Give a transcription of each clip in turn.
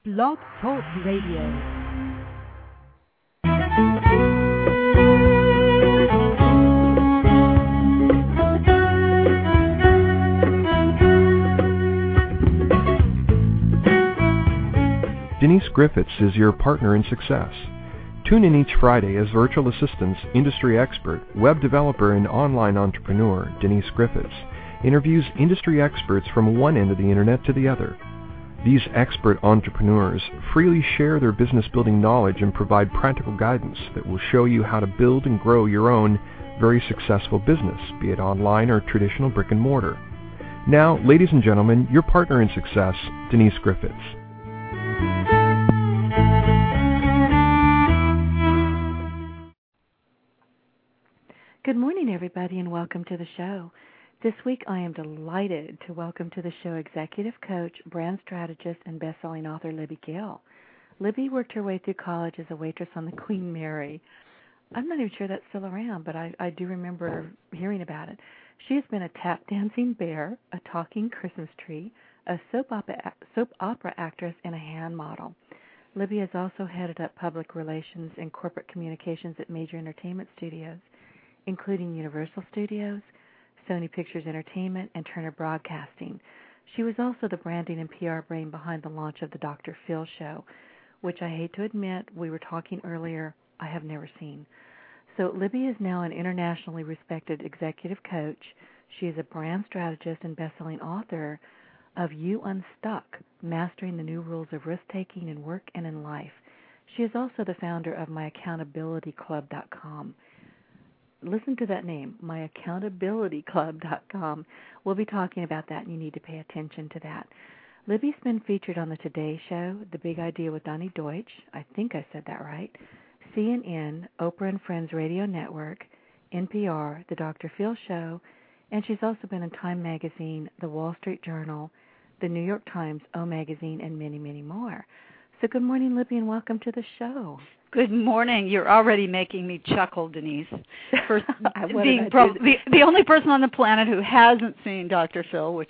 Blog Talk Radio. Denise Griffiths is your partner in success. Tune in each Friday as virtual assistants, industry expert, web developer, and online entrepreneur Denise Griffiths interviews industry experts from one end of the internet to the other. These expert entrepreneurs freely share their business-building knowledge and provide practical guidance that will show you how to build and grow your own very successful business, be it online or traditional brick and mortar. Now, ladies and gentlemen, your partner in success, Denise Griffiths. Good morning, everybody, and welcome to the show. This week, I am delighted to welcome to the show executive coach, brand strategist, and best-selling author Libby Gill. Libby worked her way through college as a waitress on the Queen Mary. I'm not even sure that's still around, but I do remember hearing about it. She has been a tap-dancing bear, a talking Christmas tree, a soap opera actress, and a hand model. Libby has also headed up public relations and corporate communications at major entertainment studios, including Universal Studios, Sony Pictures Entertainment, and Turner Broadcasting. She was also the branding and PR brain behind the launch of the Dr. Phil Show, which I hate to admit, we were talking earlier, I have never seen. So Libby is now an internationally respected executive coach. She is a brand strategist and best-selling author of You Unstuck, Mastering the New Rules of Risk-Taking in Work and in Life. She is also the founder of MyAccountabilityClub.com. Listen to that name, MyAccountabilityClub.com. We'll be talking about that, and you need to pay attention to that. Libby's been featured on The Today Show, The Big Idea with Donnie Deutsch, I think I said that right, CNN, Oprah and Friends Radio Network, NPR, The Dr. Phil Show, and she's also been in Time Magazine, The Wall Street Journal, The New York Times, O Magazine, and many, many more. So good morning, Libby, and welcome to the show. Good morning. You're already making me chuckle, Denise, for being the only person on the planet who hasn't seen Dr. Phil, which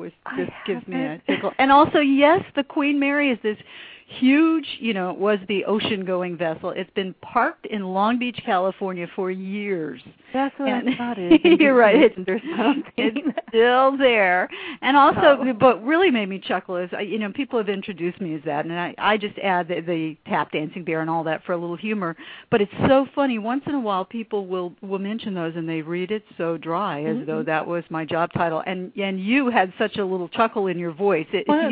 gives me a tickle. And also, yes, the Queen Mary is this huge, it was the ocean-going vessel. It's been parked in Long Beach, California for years. That's what I thought it is. You're right. It's something. Still there. And also, what really made me chuckle is, people have introduced me as that, and I just add the tap dancing bear and all that for a little humor. But it's so funny. Once in a while, people will mention those, and they read it so dry, as though that was my job title. And you had such a little chuckle in your voice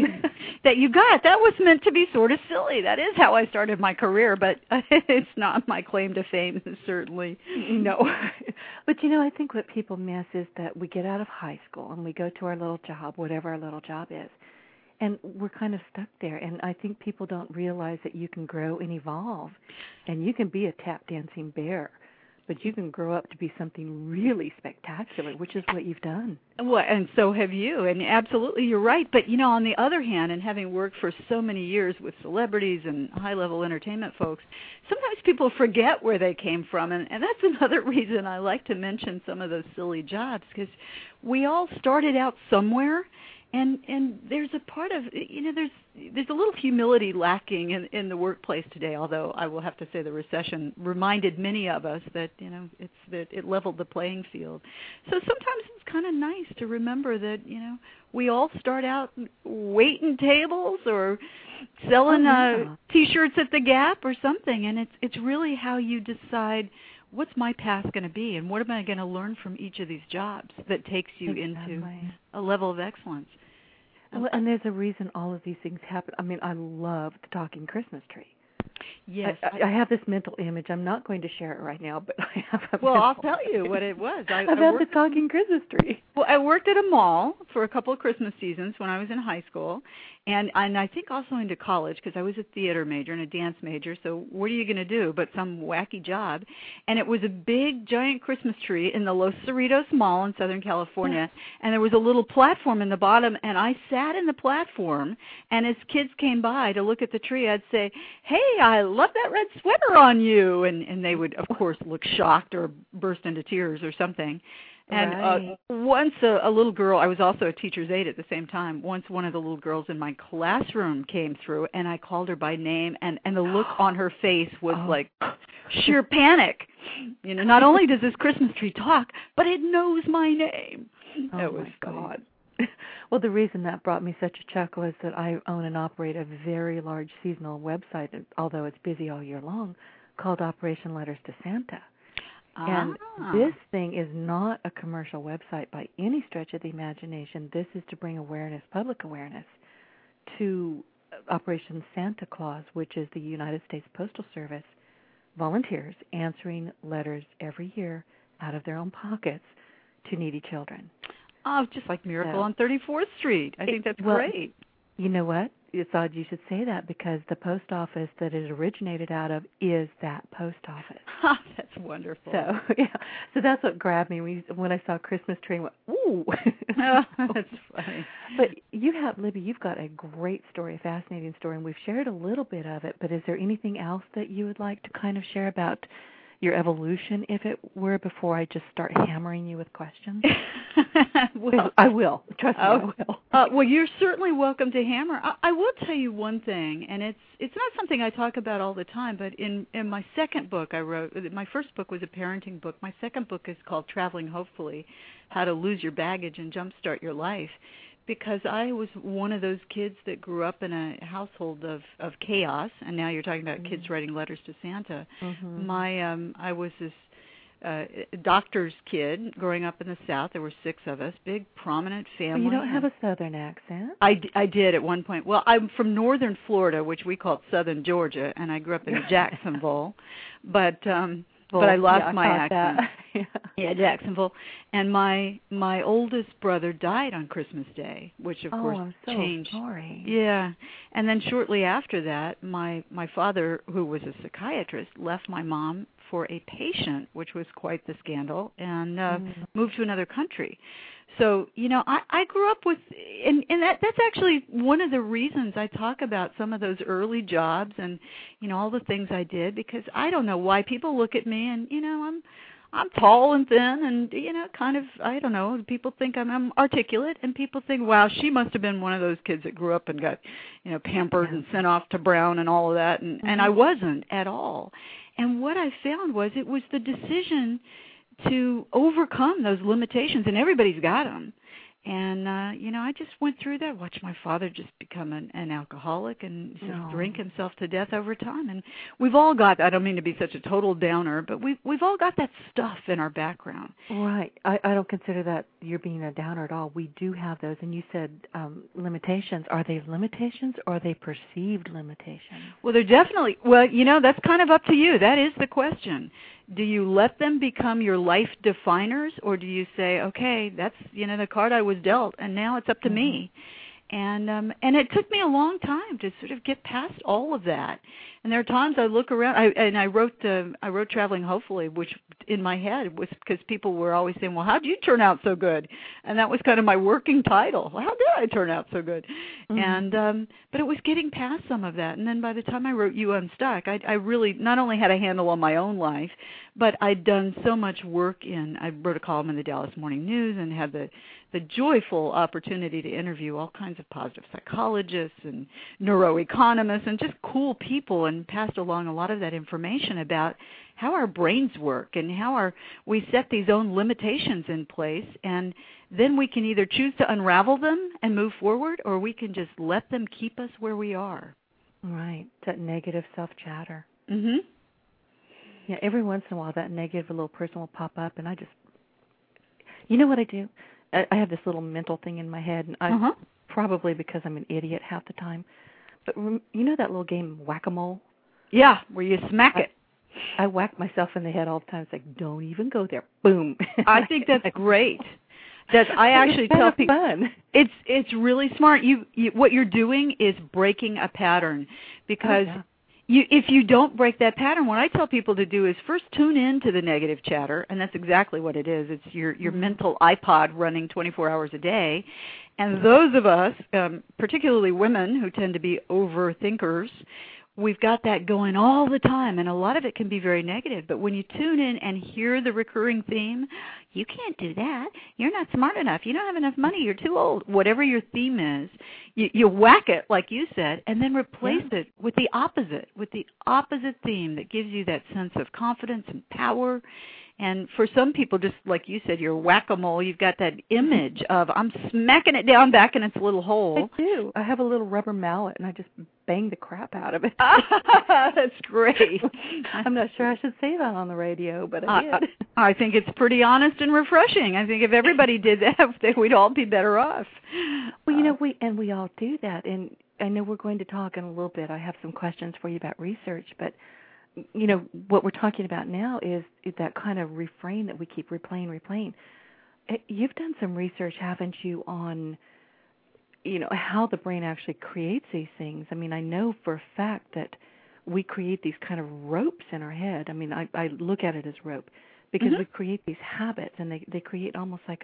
that you got. That was meant to be sort of silly. That is how I started my career, but it's not my claim to fame, certainly. No. But, I think what people miss is that we get out of high school and we go to our little job, whatever our little job is, and we're kind of stuck there. And I think people don't realize that you can grow and evolve, and you can be a tap dancing bear, but you can grow up to be something really spectacular, which is what you've done. Well, and so have you, and absolutely you're right. But, on the other hand, and having worked for so many years with celebrities and high-level entertainment folks, sometimes people forget where they came from, and that's another reason I like to mention some of those silly jobs, because we all started out somewhere. And there's a part of, there's a little humility lacking in the workplace today, although I will have to say the recession reminded many of us that, it leveled the playing field. So sometimes it's kind of nice to remember that, we all start out waiting tables or selling T-shirts at the Gap or something, and it's really how you decide what's my path going to be and what am I going to learn from each of these jobs that takes you into a level of excellence. And there's a reason all of these things happen. I mean, I love the talking Christmas tree. Yes. I have this mental image. I'm not going to share it right now, but I have I'll tell you what it was. About the talking Christmas tree. Well, I worked at a mall for a couple of Christmas seasons when I was in high school, and I think also into college because I was a theater major and a dance major, so what are you going to do but some wacky job? And it was a big, giant Christmas tree in the Los Cerritos Mall in Southern California, and there was a little platform in the bottom, and I sat in the platform, and as kids came by to look at the tree, I'd say, "Hey, I love that red sweater on you," and they would, of course, look shocked or burst into tears or something. And once a little girl, I was also a teacher's aide at the same time, once one of the little girls in my classroom came through, and I called her by name, and the look on her face was like sheer panic. You know, not only does this Christmas tree talk, but it knows my name. That was God. Well, the reason that brought me such a chuckle is that I own and operate a very large seasonal website, although it's busy all year long, called Operation Letters to Santa. And this thing is not a commercial website by any stretch of the imagination. This is to bring awareness, public awareness, to Operation Santa Claus, which is the United States Postal Service volunteers answering letters every year out of their own pockets to needy children. Oh, just like Miracle on 34th Street. I think that's great. You know what? It's odd you should say that because the post office that it originated out of is that post office. That's wonderful. So, yeah. So that's what grabbed me when I saw Christmas tree and went, ooh. Oh, that's funny. But Libby, you've got a great story, a fascinating story, and we've shared a little bit of it, but is there anything else that you would like to kind of share about your evolution, if it were, before I just start hammering you with questions? Well, I will. Trust me, I will. Well, you're certainly welcome to hammer. I will tell you one thing, and it's not something I talk about all the time, but in my second book I wrote, my first book was a parenting book. My second book is called Traveling Hopefully, How to Lose Your Baggage and Jumpstart Your Life, because I was one of those kids that grew up in a household of chaos, and now you're talking about kids writing letters to Santa. Mm-hmm. I was this doctor's kid growing up in the South. There were 6 of us, big, prominent family. Well, you don't have a Southern accent. I did at one point. Well, I'm from northern Florida, which we called Southern Georgia, and I grew up in Jacksonville. But I lost my accent. Yeah, Jacksonville. And my oldest brother died on Christmas Day, which of course I'm so changed. Sorry. Yeah. And then shortly after that, my father, who was a psychiatrist, left my mom for a patient, which was quite the scandal, and moved to another country. So, you know, I grew up with, and that's actually one of the reasons I talk about some of those early jobs and, you know, all the things I did, because I don't know why people look at me and, you know, I'm tall and thin and, you know, kind of, I don't know, people think I'm articulate, and people think, wow, she must have been one of those kids that grew up and got, you know, pampered and sent off to Brown and all of that, and I wasn't at all. And what I found was it was the decision to overcome those limitations, and everybody's got them. And, you know, I just went through that, watched my father just become an alcoholic and just drink himself to death over time. And we've all got, I don't mean to be such a total downer, but we've all got that stuff in our background. Right. I don't consider that you're being a downer at all. We do have those. And you said limitations. Are they limitations or are they perceived limitations? Well, they're definitely, well, you know, that's kind of up to you. That is the question. Do you let them become your life definers, or do you say, okay, that's, you know, the card I was dealt, and now it's up to me? And it took me a long time to sort of get past all of that. And there are times I look around, I wrote Traveling Hopefully, which in my head was because people were always saying, well, how did you turn out so good? And that was kind of my working title. Well, how did I turn out so good? And but it was getting past some of that. And then by the time I wrote You Unstuck, I really not only had a handle on my own life, but I'd done so much work I wrote a column in the Dallas Morning News and had the joyful opportunity to interview all kinds of positive psychologists and neuroeconomists and just cool people, and passed along a lot of that information about how our brains work and how we set these own limitations in place, and then we can either choose to unravel them and move forward, or we can just let them keep us where we are. Right, that negative self-chatter. Mm-hmm. Yeah, every once in a while that negative little person will pop up, and I just, you know what I do? I have this little mental thing in my head, and probably because I'm an idiot half the time, but you know that little game Whack-A-Mole? Yeah, where you smack it. I whack myself in the head all the time. It's like, don't even go there. Boom. I think that's great. I actually tell people fun. It's really smart. You what you're doing is breaking a pattern, because if you don't break that pattern, what I tell people to do is first tune in to the negative chatter, and that's exactly what it is. It's your mental iPod running 24 hours a day. And those of us, particularly women who tend to be overthinkers, we've got that going all the time, and a lot of it can be very negative. But when you tune in and hear the recurring theme, you can't do that. You're not smart enough. You don't have enough money. You're too old. Whatever your theme is, you whack it, like you said, and then replace it with the opposite theme that gives you that sense of confidence and power. And for some people, just like you said, you're whack-a-mole. You've got that image of, I'm smacking it down back in its little hole. I do. I have a little rubber mallet, and I just bang the crap out of it. That's great. I'm not sure I should say that on the radio, but I did. I think it's pretty honest and refreshing. I think if everybody did that, we'd all be better off. Well, we all do that. And I know we're going to talk in a little bit. I have some questions for you about research, but what we're talking about now is that kind of refrain that we keep replaying. You've done some research, haven't you, on, how the brain actually creates these things. I mean, I know for a fact that we create these kind of ropes in our head. I mean, I look at it as rope because we create these habits, and they create almost like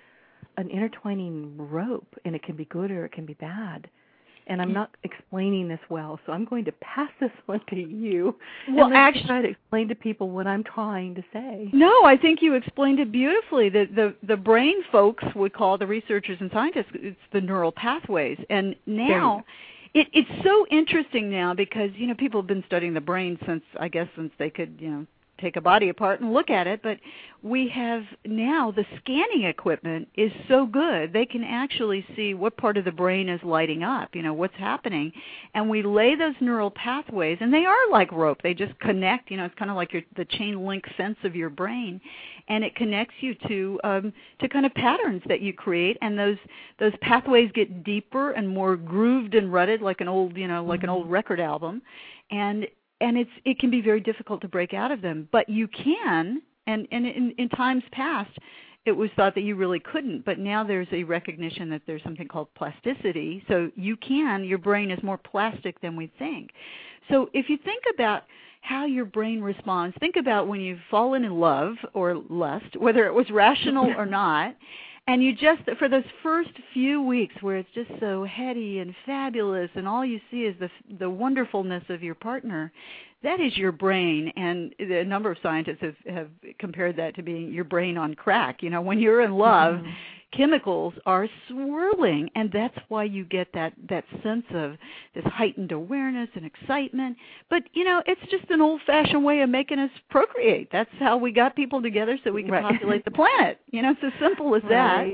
an intertwining rope, and it can be good or it can be bad. And I'm not explaining this well, so I'm going to pass this one to you. Well, and actually try to explain to people what I'm trying to say. No, I think you explained it beautifully. The brain folks would call, the researchers and scientists, it's the neural pathways. And now it's so interesting now because, people have been studying the brain since they could, take a body apart and look at it, but we have now the scanning equipment is so good they can actually see what part of the brain is lighting up, what's happening, and we lay those neural pathways, and they are like rope. They just connect, it's kind of like the chain link fence of your brain, and it connects you to kind of patterns that you create, and those pathways get deeper and more grooved and rutted like an old, like an old record album, and it can be very difficult to break out of them. But you can, and in times past, it was thought that you really couldn't. But now there's a recognition that there's something called plasticity. So your brain is more plastic than we think. So if you think about how your brain responds, think about when you've fallen in love or lust, whether it was rational or not, and you just, for those first few weeks where it's just so heady and fabulous and all you see is the wonderfulness of your partner, that is your brain. And a number of scientists have compared that to being your brain on crack. When you're in love, chemicals are swirling, and that's why you get that sense of this heightened awareness and excitement. But, it's just an old-fashioned way of making us procreate. That's how we got people together so we can populate the planet. It's as simple as that.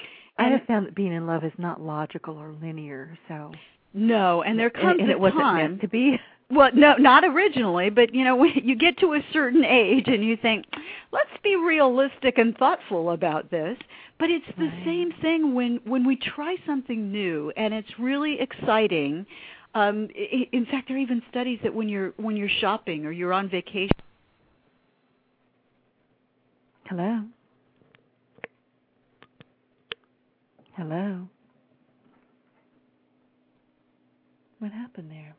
I have found that being in love is not logical or linear, so. No, and there comes and a it wasn't time. Meant to be. Well, no, not originally, but, when you get to a certain age and you think, let's be realistic and thoughtful about this. But it's the same thing when we try something new and it's really exciting. In fact, there are even studies that when you're shopping or you're on vacation. Hello? What happened there?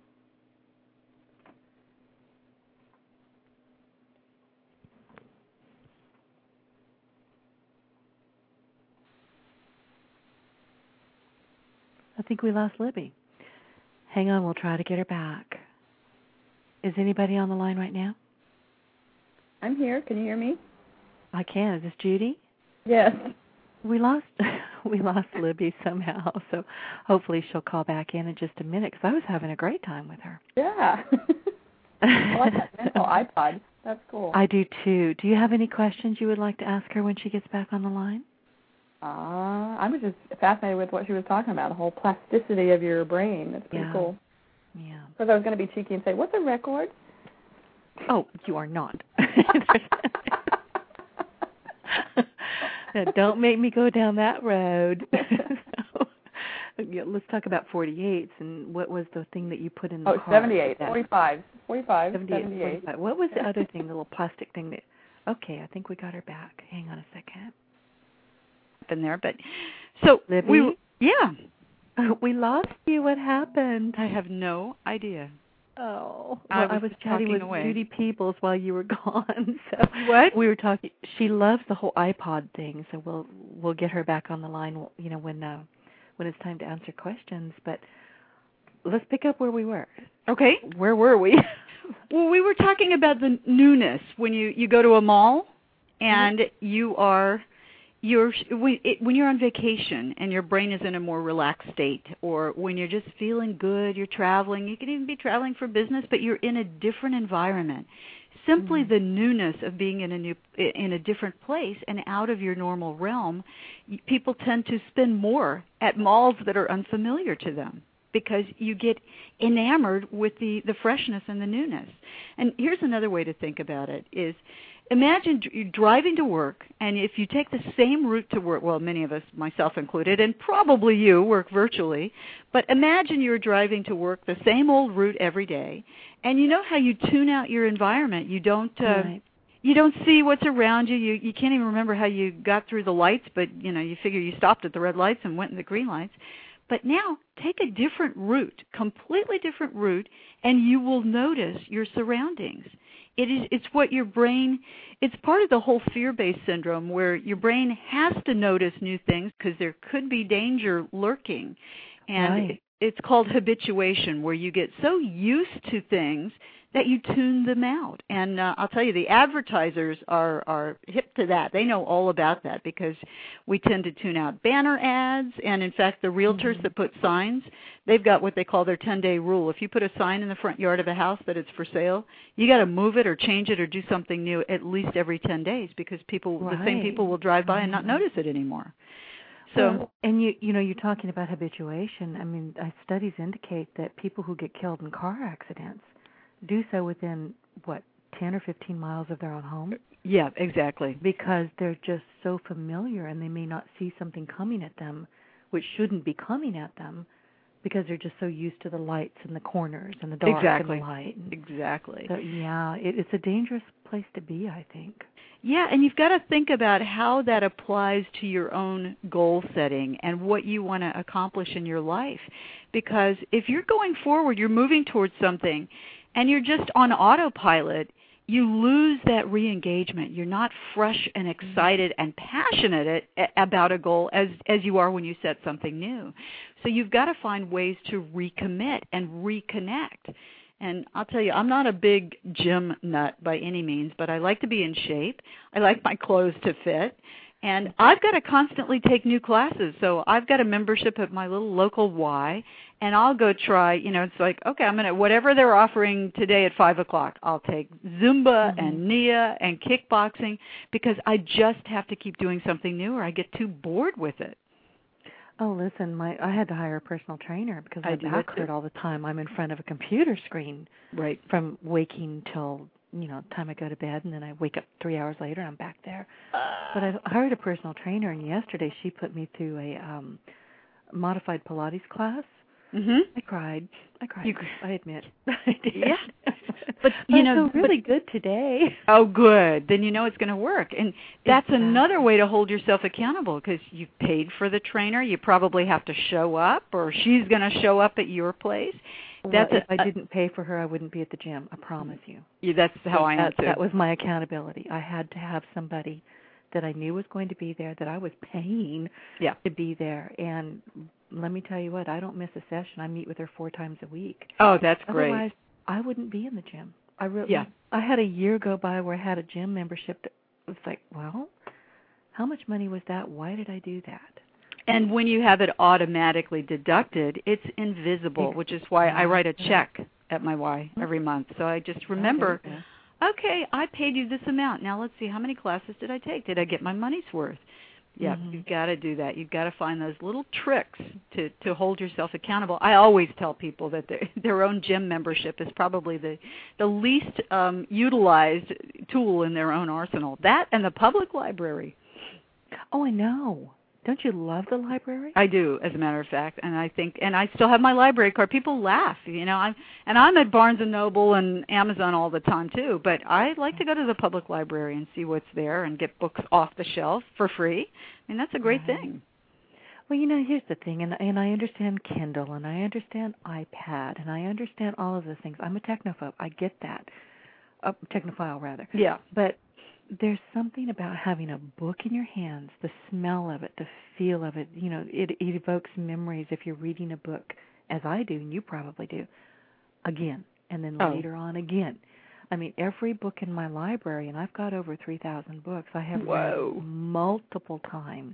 I think we lost Libby. Hang on, we'll try to get her back. Is anybody on the line right now? I'm here. Can you hear me? I can. Is this Judy? Yes. We lost Libby somehow, so hopefully she'll call back in just a minute because I was having a great time with her. Yeah. I like that mental iPod. That's cool. I do too. Do you have any questions you would like to ask her when she gets back on the line? I was just fascinated with what she was talking about, the whole plasticity of your brain. That's pretty cool. Yeah. Because I was going to be cheeky and say, what's a record? Oh, you are not. Don't make me go down that road. Let's talk about 48s and what was the thing that you put in the car? 78, 45. 78. What was the other thing, the little plastic thing that... Okay, I think we got her back. Hang on a second. In there, but so Libby? We lost you. What happened? I have no idea. Oh, well, I was chatting with Judy Peebles while you were gone. So what? We were talking. She loves the whole iPod thing, so we'll get her back on the line. When it's time to answer questions. But let's pick up where we were. Okay. Where were we? Well, we were talking about the newness when you go to a mall and when you're on vacation and your brain is in a more relaxed state, or when you're just feeling good, you're traveling. You can even be traveling for business, but you're in a different environment. Simply the newness of being in a different place and out of your normal realm, people tend to spend more at malls that are unfamiliar to them, because you get enamored with the freshness and the newness. And here's another way to think about it is, imagine you're driving to work, and if you take the same route to work, well, many of us, myself included, and probably you, work virtually, but imagine you're driving to work the same old route every day, and you know how you tune out your environment. You don't you don't see what's around you. You can't even remember how you got through the lights, but you figure you stopped at the red lights and went in the green lights. But now, take a different route, completely different route, and you will notice your surroundings. It's what your brain, it's part of the whole fear-based syndrome, where your brain has to notice new things because there could be danger lurking. And it's called habituation, where you get so used to things that you tune them out. And I'll tell you, the advertisers are hip to that. They know all about that, because we tend to tune out banner ads. And in fact, the realtors that put signs, they've got what they call their 10-day rule. If you put a sign in the front yard of a house that it's for sale, you got to move it or change it or do something new at least every 10 days, because the same people will drive by and not notice it anymore. So, and you're talking about habituation. I mean, studies indicate that people who get killed in car accidents do so within, 10 or 15 miles of their own home? Yeah, exactly. Because they're just so familiar, and they may not see something coming at them, which shouldn't be coming at them, because they're just so used to the lights and the corners and the dark and the light. Exactly. So, it's a dangerous place to be, I think. Yeah, and you've got to think about how that applies to your own goal setting and what you want to accomplish in your life. Because if you're going forward, you're moving towards something, and you're just on autopilot, you lose that re-engagement. You're not fresh and excited and passionate about a goal as you are when you set something new. So you've got to find ways to recommit and reconnect. And I'll tell you, I'm not a big gym nut by any means, but I like to be in shape. I like my clothes to fit. And I've got to constantly take new classes. So I've got a membership at my little local Y, and I'll go try, it's like, okay, I'm going to, whatever they're offering today at 5 o'clock, I'll take Zumba and Nia and kickboxing, because I just have to keep doing something new or I get too bored with it. Oh, listen, I had to hire a personal trainer because my back hurt all the time. I'm in front of a computer screen from waking till time I go to bed, and then I wake up 3 hours later and I'm back there. But I hired a personal trainer, and yesterday she put me through a modified Pilates class. I cried. I admit. I did. Yeah. But I feel really good today. Oh, good. Then you know it's going to work. And that's another way to hold yourself accountable, because you've paid for the trainer. You probably have to show up, or she's going to show up at your place. If I didn't pay for her, I wouldn't be at the gym. I promise you. Yeah, that's how I am too. That was my accountability. I had to have somebody that I knew was going to be there, that I was paying to be there. And let me tell you what, I don't miss a session. I meet with her 4 times a week. Oh, that's great. Otherwise, I wouldn't be in the gym. I had a year go by where I had a gym membership that was like, well, how much money was that? Why did I do that? And when you have it automatically deducted, it's invisible, which is why I write a check at my Y every month. So I just remember, okay, I paid you this amount. Now let's see, how many classes did I take? Did I get my money's worth? Yeah, you've got to do that. You've got to find those little tricks to hold yourself accountable. I always tell people that their own gym membership is probably the least utilized tool in their own arsenal. That and the public library. Oh, I know. Don't you love the library? I do, as a matter of fact, and I still have my library card. People laugh, I'm at Barnes & Noble and Amazon all the time too, but I like to go to the public library and see what's there and get books off the shelf for free. I mean, that's a great thing. Well, here's the thing, and I understand Kindle, and I understand iPad, and I understand all of those things. I'm a technophobe. I get that. Technophile, rather. Yeah. But there's something about having a book in your hands, the smell of it, the feel of it. It evokes memories if you're reading a book, as I do, and you probably do, again, and then Oh. later on again. I mean, every book in my library, and I've got over 3,000 books, I have Whoa. read multiple times.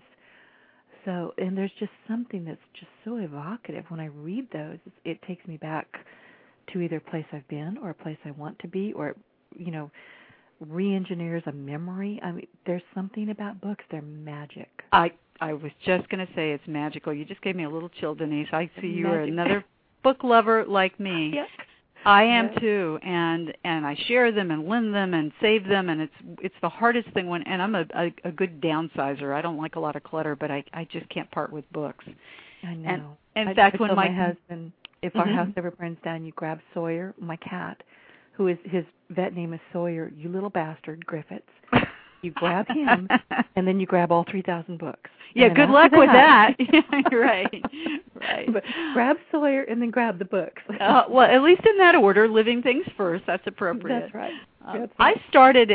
So, and there's just something that's just so evocative when I read those. It takes me back to either a place I've been or a place I want to be, or, you know, re-engineers a memory. I mean, there's something about books. They're magic. I was just going to say it's magical. You just gave me a little chill, Denise. I see you are Magic. another book lover like me. Yes. I am Yes. too, and I share them and lend them and save them, and it's the hardest thing when. And I'm a good downsizer. I don't like a lot of clutter, but I just can't part with books. I know. And in fact, I when told my husband, if our house ever burns down, you grab Sawyer, my cat, who is his vet name is Sawyer, you little bastard, Griffiths. You grab him, and then you grab all 3,000 books. Yeah, And good after luck with that. Right. But grab Sawyer and then grab the books. Well, at least in that order, living things first. That's appropriate. That's right. I started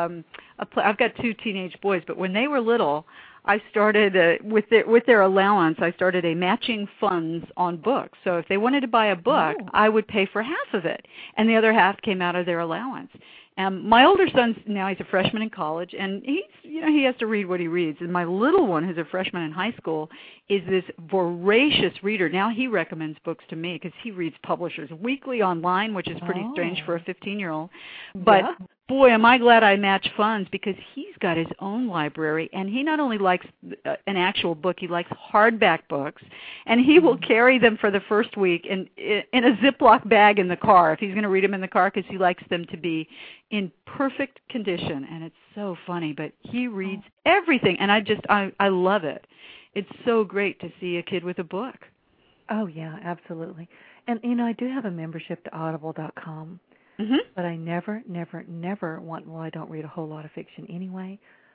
I've got 2 teenage boys, but when they were little, I started with their allowance. I started a matching funds on books. So if they wanted to buy a book, I would pay for half of it, and the other half came out of their allowance. My older son's now he's a freshman in college, and he has to read what he reads. And my little one, who's a freshman in high school, is this voracious reader. Now he recommends books to me because he reads Publishers Weekly online, which is pretty strange for a 15-year-old. But boy, am I glad I match funds, because he's got his own library, and he not only likes an actual book, he likes hardback books, and he will carry them for the first week in a Ziploc bag in the car if he's going to read them in the car, because he likes them to be in perfect condition. And it's so funny, but he reads everything, and I love it. It's so great to see a kid with a book. Oh, yeah, absolutely. And, I do have a membership to audible.com. But I never want, well, I don't read a whole lot of fiction anyway.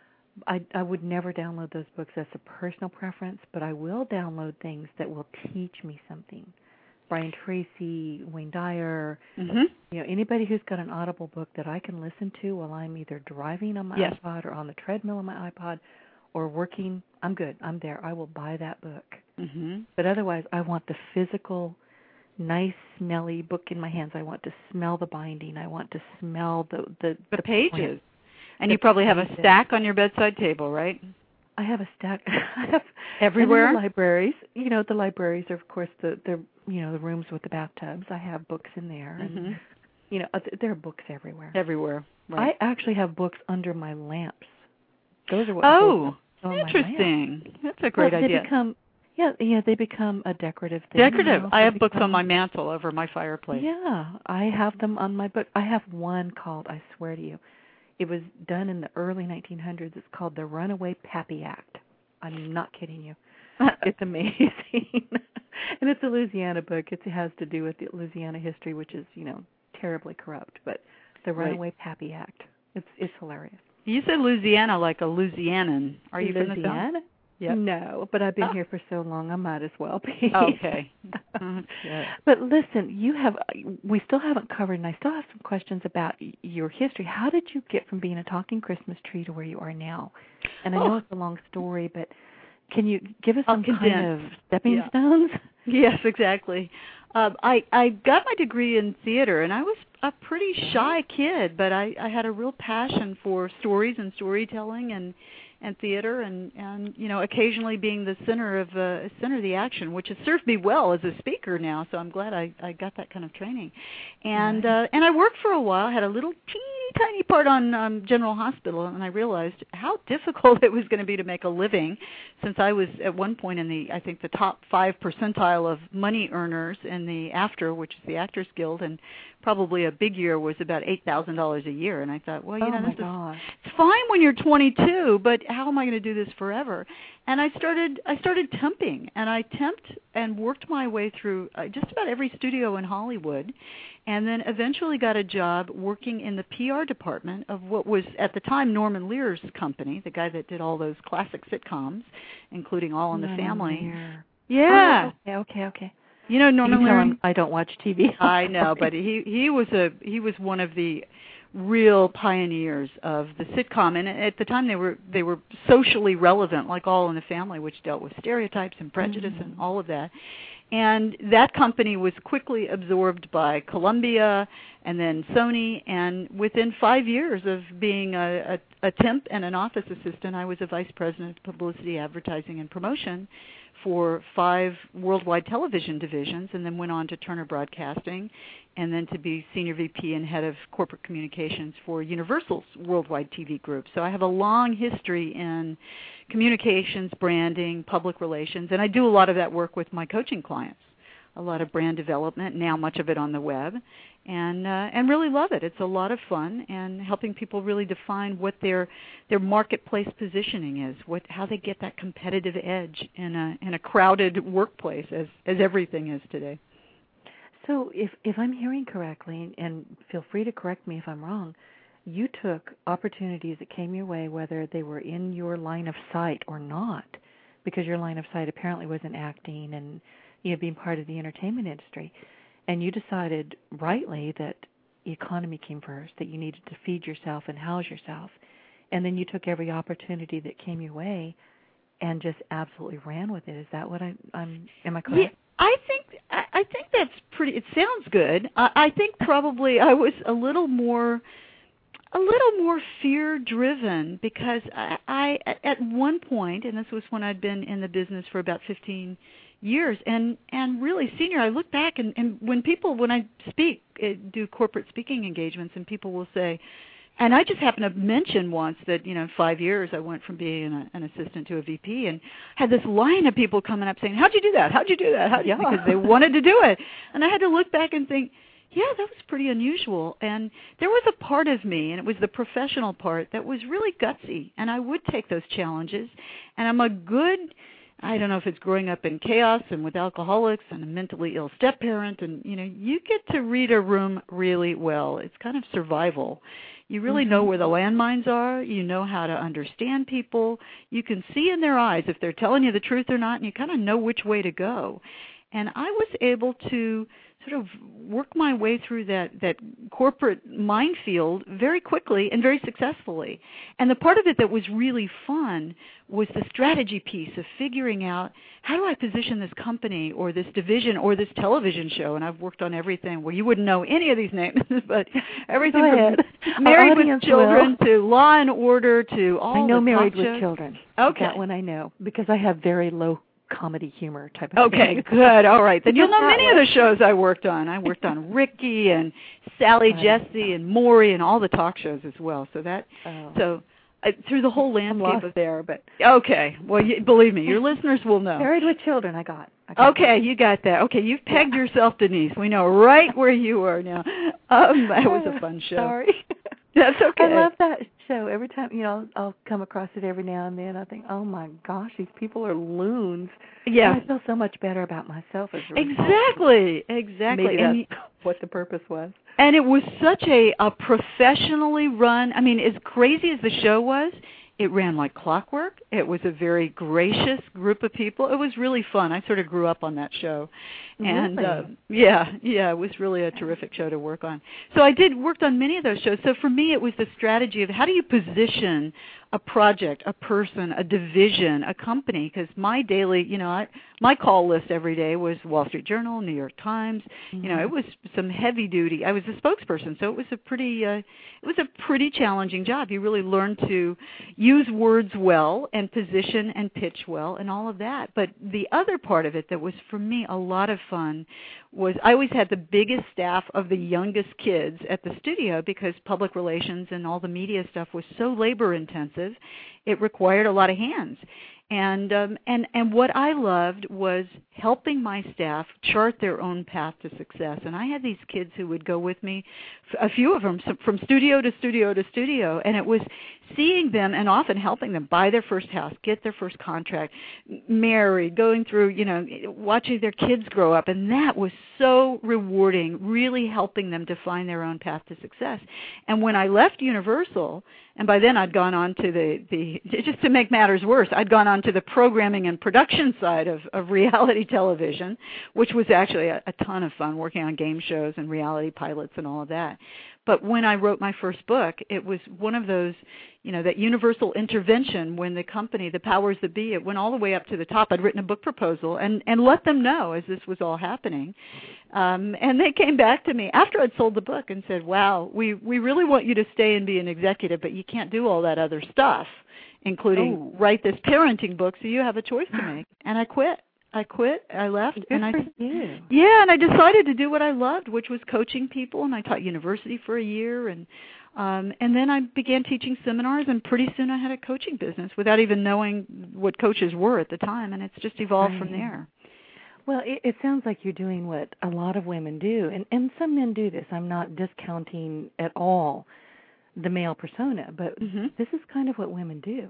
I would never download those books. That's a personal preference, but I will download things that will teach me something. Brian Tracy, Wayne Dyer, anybody who's got an Audible book that I can listen to while I'm either driving on my iPod or on the treadmill on my iPod or working, I'm good. I'm there. I will buy that book. But otherwise, I want the physical, nice, smelly book in my hands. I want to smell the binding. I want to smell the pages. Print. And you probably have a stack on your bedside table, right? I have a stack. I have everywhere. And in the libraries, the libraries are, of course, the the rooms with the bathtubs. I have books in there, and there are books everywhere. Everywhere. Right. I actually have books under my lamps. Those are what. Interesting. That's a great idea. They become a decorative thing. Decorative. I have books on my mantle over my fireplace. Yeah, I have them on my book. I have one called, I swear to you, it was done in the early 1900s. It's called The Runaway Pappy Act. I'm not kidding you. It's amazing. And it's a Louisiana book. It has to do with the Louisiana history, which is, terribly corrupt. But The Runaway Pappy Act. It's hilarious. You said Louisiana like a Louisianan. Are you from the South? Yep. No, but I've been here for so long, I might as well be. Okay. But listen, we still haven't covered, and I still have some questions about your history. How did you get from being a talking Christmas tree to where you are now? And I know it's a long story, but can you give us some kind of stepping stones? Yes, exactly. I got my degree in theater, and I was a pretty shy kid, but I had a real passion for stories and storytelling and theater and occasionally being the center of the action, which has served me well as a speaker now. So I'm glad I got that kind of training. And I worked for a while. I had a little teeny tiny part on General Hospital, and I realized how difficult it was going to be to make a living, since I was at one point in the top 5 percentile of money earners in the AFTRA, which is the Actors Guild, and probably a big year was about $8,000 a year. And I thought, well, it's fine when you're 22, but how am I going to do this forever? And I started temping, and I temped and worked my way through just about every studio in Hollywood, and then eventually got a job working in the PR department of what was at the time Norman Lear's company, the guy that did all those classic sitcoms, including All in the Family. Lear. Yeah. Oh, okay. You know Norman Lear? I don't watch TV. I know, but he was one of the real pioneers of the sitcom, and at the time they were socially relevant, like All in the Family, which dealt with stereotypes and prejudice and all of that. And that company was quickly absorbed by Columbia and then Sony, and within 5 years of being a temp and an office assistant, I was a vice president of publicity, advertising, and promotion for 5 worldwide television divisions, and then went on to Turner Broadcasting, and then to be senior VP and head of corporate communications for Universal's worldwide TV group. So I have a long history in communications, branding, public relations, and I do a lot of that work with my coaching clients, a lot of brand development, now much of it on the web, and really love it. It's a lot of fun, and helping people really define what their marketplace positioning is, how they get that competitive edge in a crowded workplace, as everything is today. So if I'm hearing correctly, and feel free to correct me if I'm wrong, you took opportunities that came your way, whether they were in your line of sight or not, because your line of sight apparently was in acting and being part of the entertainment industry. And you decided rightly that the economy came first, that you needed to feed yourself and house yourself. And then you took every opportunity that came your way and just absolutely ran with it. Is that what am I correct? Yeah, I think that's pretty, it sounds good. I think probably I was a little more fear-driven, because I at one point, and this was when I'd been in the business for about 15 years, and really senior, I look back, and when I speak, do corporate speaking engagements, and people will say, and I just happened to mention once that, in 5 years I went from being an assistant to a VP, and had this line of people coming up saying, how'd you do that? How'd you do that? Because they wanted to do it. And I had to look back and think, yeah, that was pretty unusual. And there was a part of me, and it was the professional part, that was really gutsy, and I would take those challenges. And I'm a good, I don't know if it's growing up in chaos and with alcoholics and a mentally ill step-parent, and, you get to read a room really well. It's kind of survival. You really know where the landmines are. You know how to understand people. You can see in their eyes if they're telling you the truth or not, and you kind of know which way to go. And I was able to sort of work my way through that corporate minefield very quickly and very successfully. And the part of it that was really fun was the strategy piece of figuring out, how do I position this company or this division or this television show? And I've worked on everything. Well, you wouldn't know any of these names, but everything from Married with Children to Law and Order to all the I know Married with Children. Okay. That one I know, because I have very low comedy humor type of thing. Okay, good. All right. Then you'll know many of the shows I worked on. I worked on Ricky and Sally Jesse and Maury and all the talk shows as well. So through the whole landscape of there, but okay. Well, believe me, your listeners will know. Married with Children, I got. Okay, you got that. Okay, you've pegged yourself, Denise. We know right where you are now. That was a fun show. Sorry. That's okay. I love that show. Every time, I'll come across it every now and then. I think, oh my gosh, these people are loons. Yeah. And I feel so much better about myself as a result. Exactly. Maybe that's what the purpose was. And it was such a professionally run, as crazy as the show was, it ran like clockwork. It was a very gracious group of people. It was really fun. I sort of grew up on that show. And it was really a terrific show to work on. So I worked on many of those shows. So for me, it was the strategy of, how do you position a project, a person, a division, a company? Because my daily, my call list every day was Wall Street Journal, New York Times. It was some heavy duty. I was a spokesperson, so it was a pretty challenging job. You really learned to use words well and position and pitch well and all of that. But the other part of it that was for me a lot of fun was, I always had the biggest staff of the youngest kids at the studio, because public relations and all the media stuff was so labor intensive. It required a lot of hands. And what I loved was helping my staff chart their own path to success. And I had these kids who would go with me, a few of them, from studio to studio to studio, and it was seeing them and often helping them buy their first house, get their first contract, marry, going through, watching their kids grow up. And that was so rewarding, really helping them define their own path to success. And when I left Universal, and by then I'd gone on to just to make matters worse, I'd gone on to the programming and production side of reality television, which was actually a ton of fun, working on game shows and reality pilots and all of that. But when I wrote my first book, it was one of those, that universal intervention when the company, the powers that be, it went all the way up to the top. I'd written a book proposal and let them know as this was all happening. And they came back to me after I'd sold the book and said, wow, we really want you to stay and be an executive, but you can't do all that other stuff, including write this parenting book, so you have a choice to make. And I quit. I left. Good and for you. Yeah, and I decided to do what I loved, which was coaching people, and I taught university for a year, and then I began teaching seminars, and pretty soon I had a coaching business without even knowing what coaches were at the time, and it's just evolved from there. Well, it sounds like you're doing what a lot of women do, and some men do this. I'm not discounting at all the male persona, but this is kind of what women do.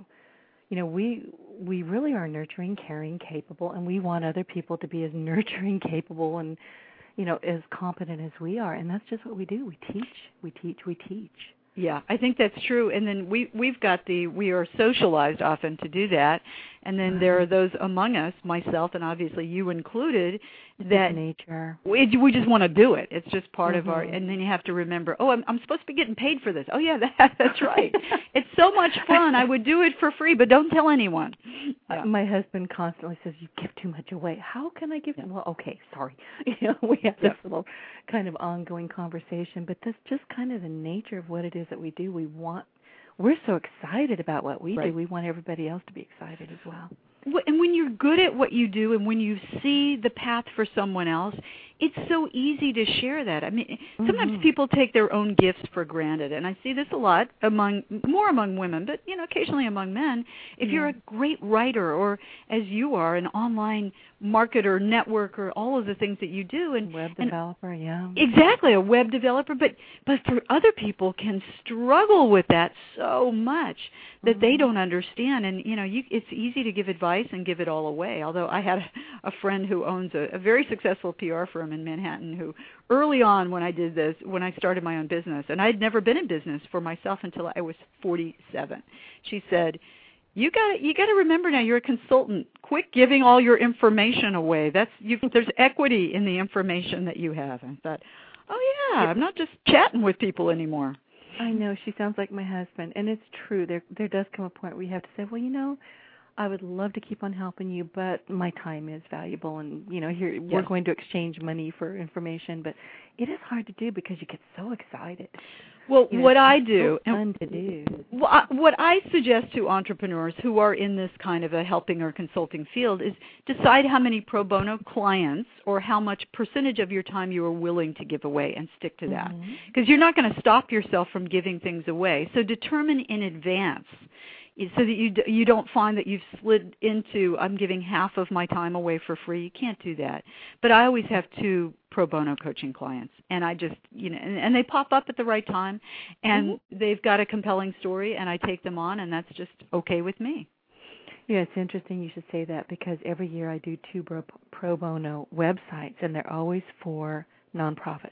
We really are nurturing, caring, capable, and we want other people to be as nurturing, capable, and, as competent as we are. And that's just what we do. We teach. Yeah, I think that's true. And then we are socialized often to do that. And then there are those among us, myself and obviously you included, that nature. We just want to do it. It's just part of our, and then you have to remember, I'm supposed to be getting paid for this. Oh, yeah, that's right. It's so much fun. I would do it for free, but don't tell anyone. Yeah. My husband constantly says, you give too much away. How can I give? Well, okay, sorry. We have this little kind of ongoing conversation, but that's just kind of the nature of what it is that we do. We're so excited about what we do. We want everybody else to be excited as well. And when you're good at what you do and when you see the path for someone else, it's so easy to share that. I mean, sometimes people take their own gifts for granted, and I see this a lot more among women, but occasionally among men. If you're a great writer, or as you are, an online marketer, networker, all of the things that you do, and web developer, exactly, a web developer, but for other people can struggle with that so much that they don't understand, and it's easy to give advice and give it all away. Although I had a friend who owns a very successful PR firm in Manhattan who early on when I started my own business, and I'd never been in business for myself until I was 47, she said, you got to remember now you're a consultant. Quit giving all your information away. There's equity in the information that you have. And I thought, oh yeah, I'm not just chatting with people anymore. I know, she sounds like my husband, and it's true. There does come a point where you have to say, well, I would love to keep on helping you, but my time is valuable, and here we're going to exchange money for information, but it is hard to do because you get so excited. Well, what I do, so fun to do. What I suggest to entrepreneurs who are in this kind of a helping or consulting field is decide how many pro bono clients or how much percentage of your time you are willing to give away and stick to that. Because you're not going to stop yourself from giving things away. So determine in advance so that you don't find that you've slid into, I'm giving half of my time away for free. You can't do that. But I always have 2 pro bono coaching clients, and I just, and they pop up at the right time, and they've got a compelling story, and I take them on, and that's just okay with me. Yeah, it's interesting you should say that, because every year I do 2 pro bono websites, and they're always for nonprofits.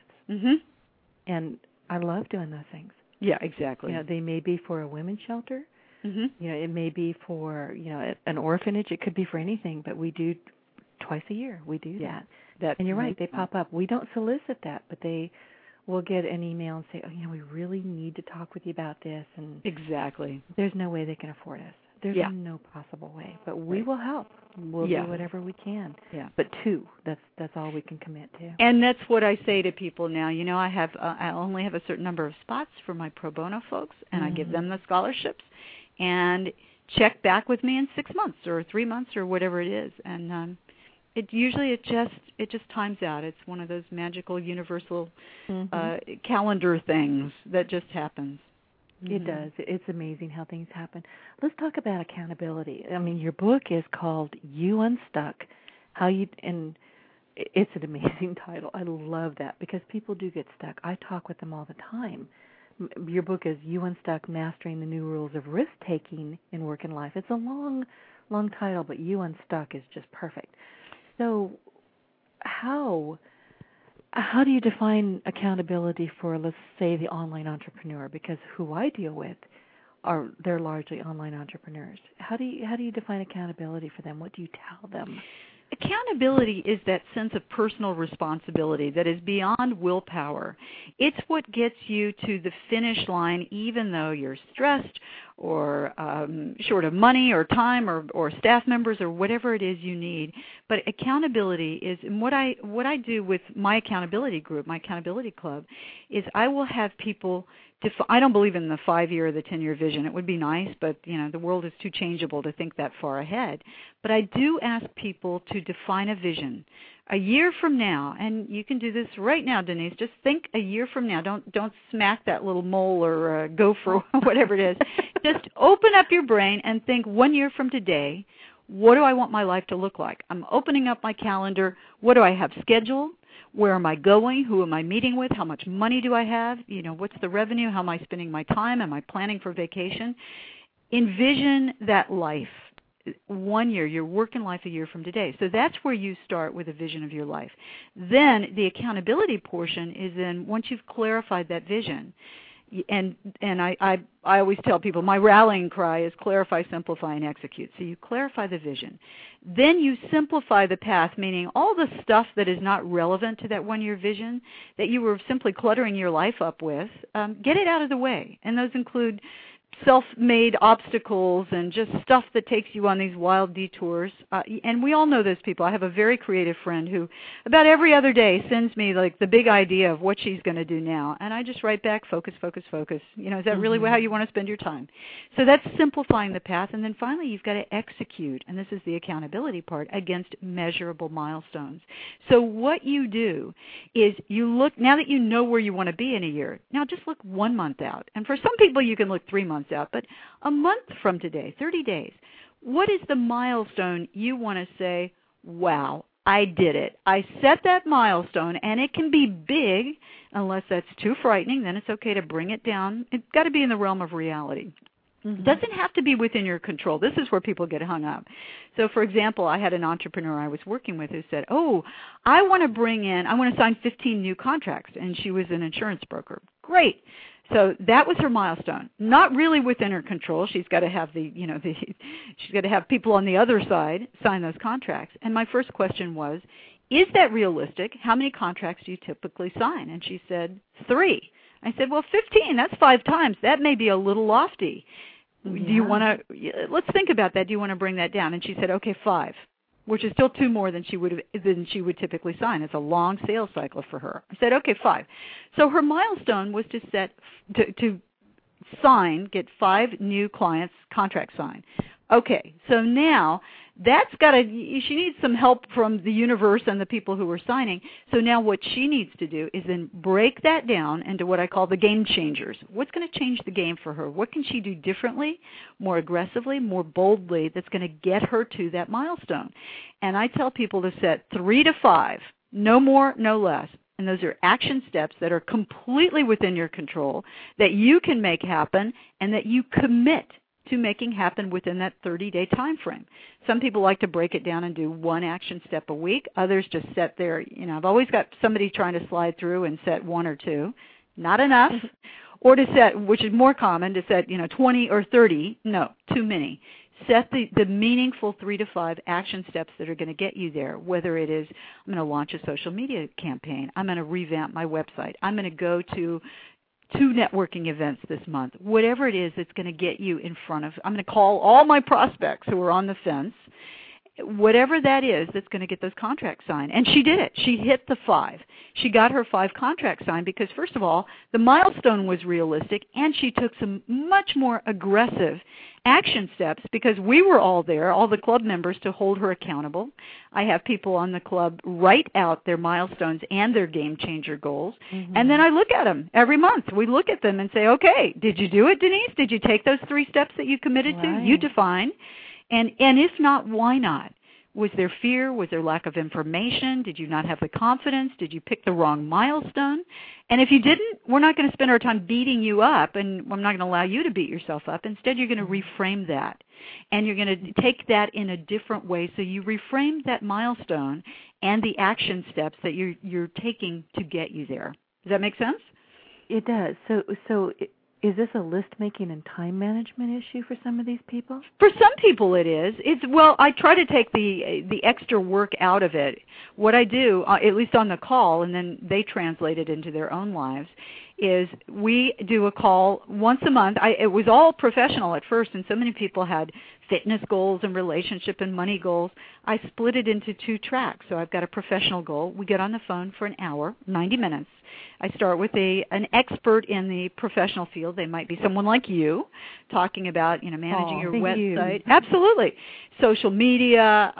And I love doing those things. Yeah, exactly. They may be for a women's shelter. It may be for, an orphanage. It could be for anything, but we do twice a year. We do that. And you're right, they pop up. We don't solicit that, but they will get an email and say, we really need to talk with you about this. And exactly. There's no way they can afford us. There's no possible way. But we will help. We'll do whatever we can. Yeah. But 2, that's all we can commit to. And that's what I say to people now. I only have a certain number of spots for my pro bono folks, and I give them the scholarships. And check back with me in 6 months or 3 months or whatever it is. And it just times out. It's one of those magical universal calendar things that just happens. It does. It's amazing how things happen. Let's talk about accountability. I mean, your book is called You Unstuck. And it's an amazing title. I love that because people do get stuck. I talk with them all the time. Your book is You Unstuck, Mastering the New Rules of Risk-Taking in Work and Life. It's a long, long title, but You Unstuck is just perfect. So how do you define accountability for, let's say, the online entrepreneur? Because who I deal with they're largely online entrepreneurs. How do you define accountability for them? What do you tell them? Accountability is that sense of personal responsibility that is beyond willpower. It's what gets you to the finish line even though you're stressed or short of money or time or staff members or whatever it is you need. But accountability is, and what I do with my accountability group, my accountability club, is I will have people I don't believe in the 5-year or the 10-year vision. It would be nice, but the world is too changeable to think that far ahead. But I do ask people to define a vision. A year from now, and you can do this right now, Denise, just think a year from now. Don't smack that little mole or gopher or whatever it is. Just open up your brain and think 1 year from today, what do I want my life to look like? I'm opening up my calendar. What do I have scheduled? Where am I going? Who am I meeting with? How much money do I have? What's the revenue? How am I spending my time? Am I planning for vacation? Envision that life. 1 year, your working life a year from today. So that's where you start with a vision of your life. Then the accountability portion is in once you've clarified that vision. And I always tell people my rallying cry is clarify, simplify, and execute. So you clarify the vision. Then you simplify the path, meaning all the stuff that is not relevant to that 1 year vision that you were simply cluttering your life up with, get it out of the way. And those include self-made obstacles and just stuff that takes you on these wild detours. And we all know those people. I have a very creative friend who about every other day sends me like the big idea of what she's going to do now. And I just write back, focus, focus, focus. Is that really how you want to spend your time? So that's simplifying the path. And then finally, you've got to execute, and this is the accountability part, against measurable milestones. So what you do is you look, now that you know where you want to be in a year, now just look 1 month out. And for some people, you can look 3 months out, but a month from today, 30 days, what is the milestone you want to say, wow, I did it. I set that milestone, and it can be big. Unless that's too frightening, then it's okay to bring it down. It's got to be in the realm of reality. It doesn't have to be within your control. This is where people get hung up. So, for example, I had an entrepreneur I was working with who said, I want to sign 15 new contracts, and she was an insurance broker. Great. So that was her milestone. Not really within her control. She's got to have she's got to have people on the other side sign those contracts. And my first question was, is that realistic? How many contracts do you typically sign? And she said 3. I said, well, 15, that's 5 times. That may be a little lofty. Yeah. Do you want to, let's think about that. Do you want to bring that down? And she said, okay, 5, which is still 2 more than she would typically sign. It's a long sales cycle for her. I said, okay, 5. So her milestone was to sign, get 5 new clients contract signed. Okay, so now she needs some help from the universe and the people who are signing. So now what she needs to do is then break that down into what I call the game changers. What's going to change the game for her? What can she do differently, more aggressively, more boldly that's going to get her to that milestone? And I tell people to set 3 to 5, no more, no less. And those are action steps that are completely within your control, that you can make happen, and that you commit to making happen within that 30-day time frame. Some people like to break it down and do 1 action step a week. Others just set their, I've always got somebody trying to slide through and set 1 or 2. Not enough. Or to set, which is more common, to set, 20 or 30. No, too many. Set the meaningful 3 to 5 action steps that are going to get you there, whether it is I'm going to launch a social media campaign, I'm going to revamp my website, I'm going to go to 2 networking events this month, whatever it is that's going to get you in front of, I'm going to call all my prospects who are on the fence, whatever that is that's going to get those contracts signed. And she did it. She hit the 5. She got her 5 contracts signed because, first of all, the milestone was realistic, and she took some much more aggressive action steps because we were all there, all the club members, to hold her accountable. I have people on the club write out their milestones and their game changer goals, and then I look at them every month. We look at them and say, okay, did you do it, Denise? Did you take those 3 steps that you committed to? You define. And if not, why not? Was there fear? Was there lack of information? Did you not have the confidence? Did you pick the wrong milestone? And if you didn't, we're not going to spend our time beating you up, and I'm not going to allow you to beat yourself up. Instead, you're going to reframe that, and you're going to take that in a different way. So you reframe that milestone and the action steps that you're taking to get you there. Does that make sense? It does. So Is this a list-making and time management issue for some of these people? For some people it is. Well, I try to take the extra work out of it. What I do, at least on the call, and then they translate it into their own lives, is we do a call once a month. It was all professional at first, and so many people had fitness goals and relationship and money goals. I split it into 2 tracks. So I've got a professional goal. We get on the phone for an hour, 90 minutes. I start with an expert in the professional field. They might be someone like you, talking about managing your website. Absolutely, social media,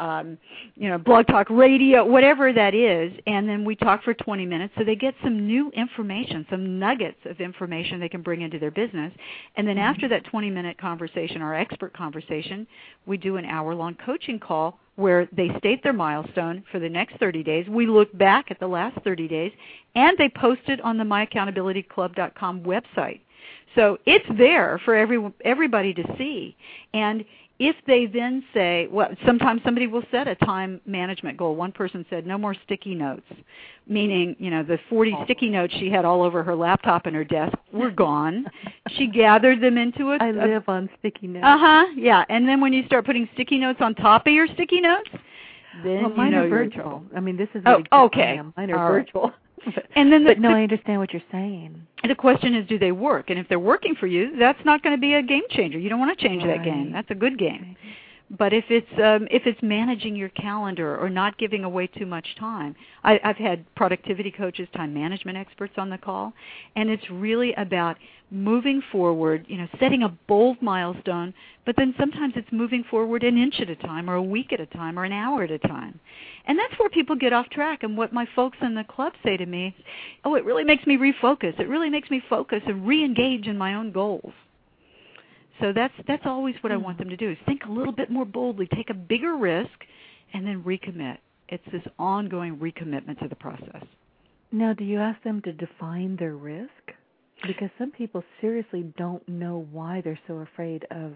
Blog Talk Radio, whatever that is. And then we talk for 20 minutes, so they get some new information, some nuggets of information they can bring into their business. And then after that 20-minute conversation, our expert conversation, we do an hour-long coaching call where they state their milestone for the next 30 days. We look back at the last 30 days, and they post it on the myaccountabilityclub.com website. So it's there for everybody to see. And if they then say, well, sometimes somebody will set a time management goal. One person said, no more sticky notes, meaning, the 40 sticky notes she had all over her laptop and her desk were gone. She gathered them into I live on sticky notes. Yeah. And then when you start putting sticky notes on top of your sticky notes, then mine are virtual. This is what okay. Mine are virtual. But no, I understand what you're saying. The question is, do they work? And if they're working for you, that's not going to be a game changer. You don't want to change that game. That's a good game. But if it's managing your calendar or not giving away too much time, I've had productivity coaches, time management experts on the call, and it's really about moving forward, setting a bold milestone, but then sometimes it's moving forward an inch at a time or a week at a time or an hour at a time. And that's where people get off track. And what my folks in the club say to me, it really makes me refocus. It really makes me focus and re-engage in my own goals. So that's always what I want them to do, is think a little bit more boldly, take a bigger risk, and then recommit. It's this ongoing recommitment to the process. Now, do you ask them to define their risk? Because some people seriously don't know why they're so afraid of,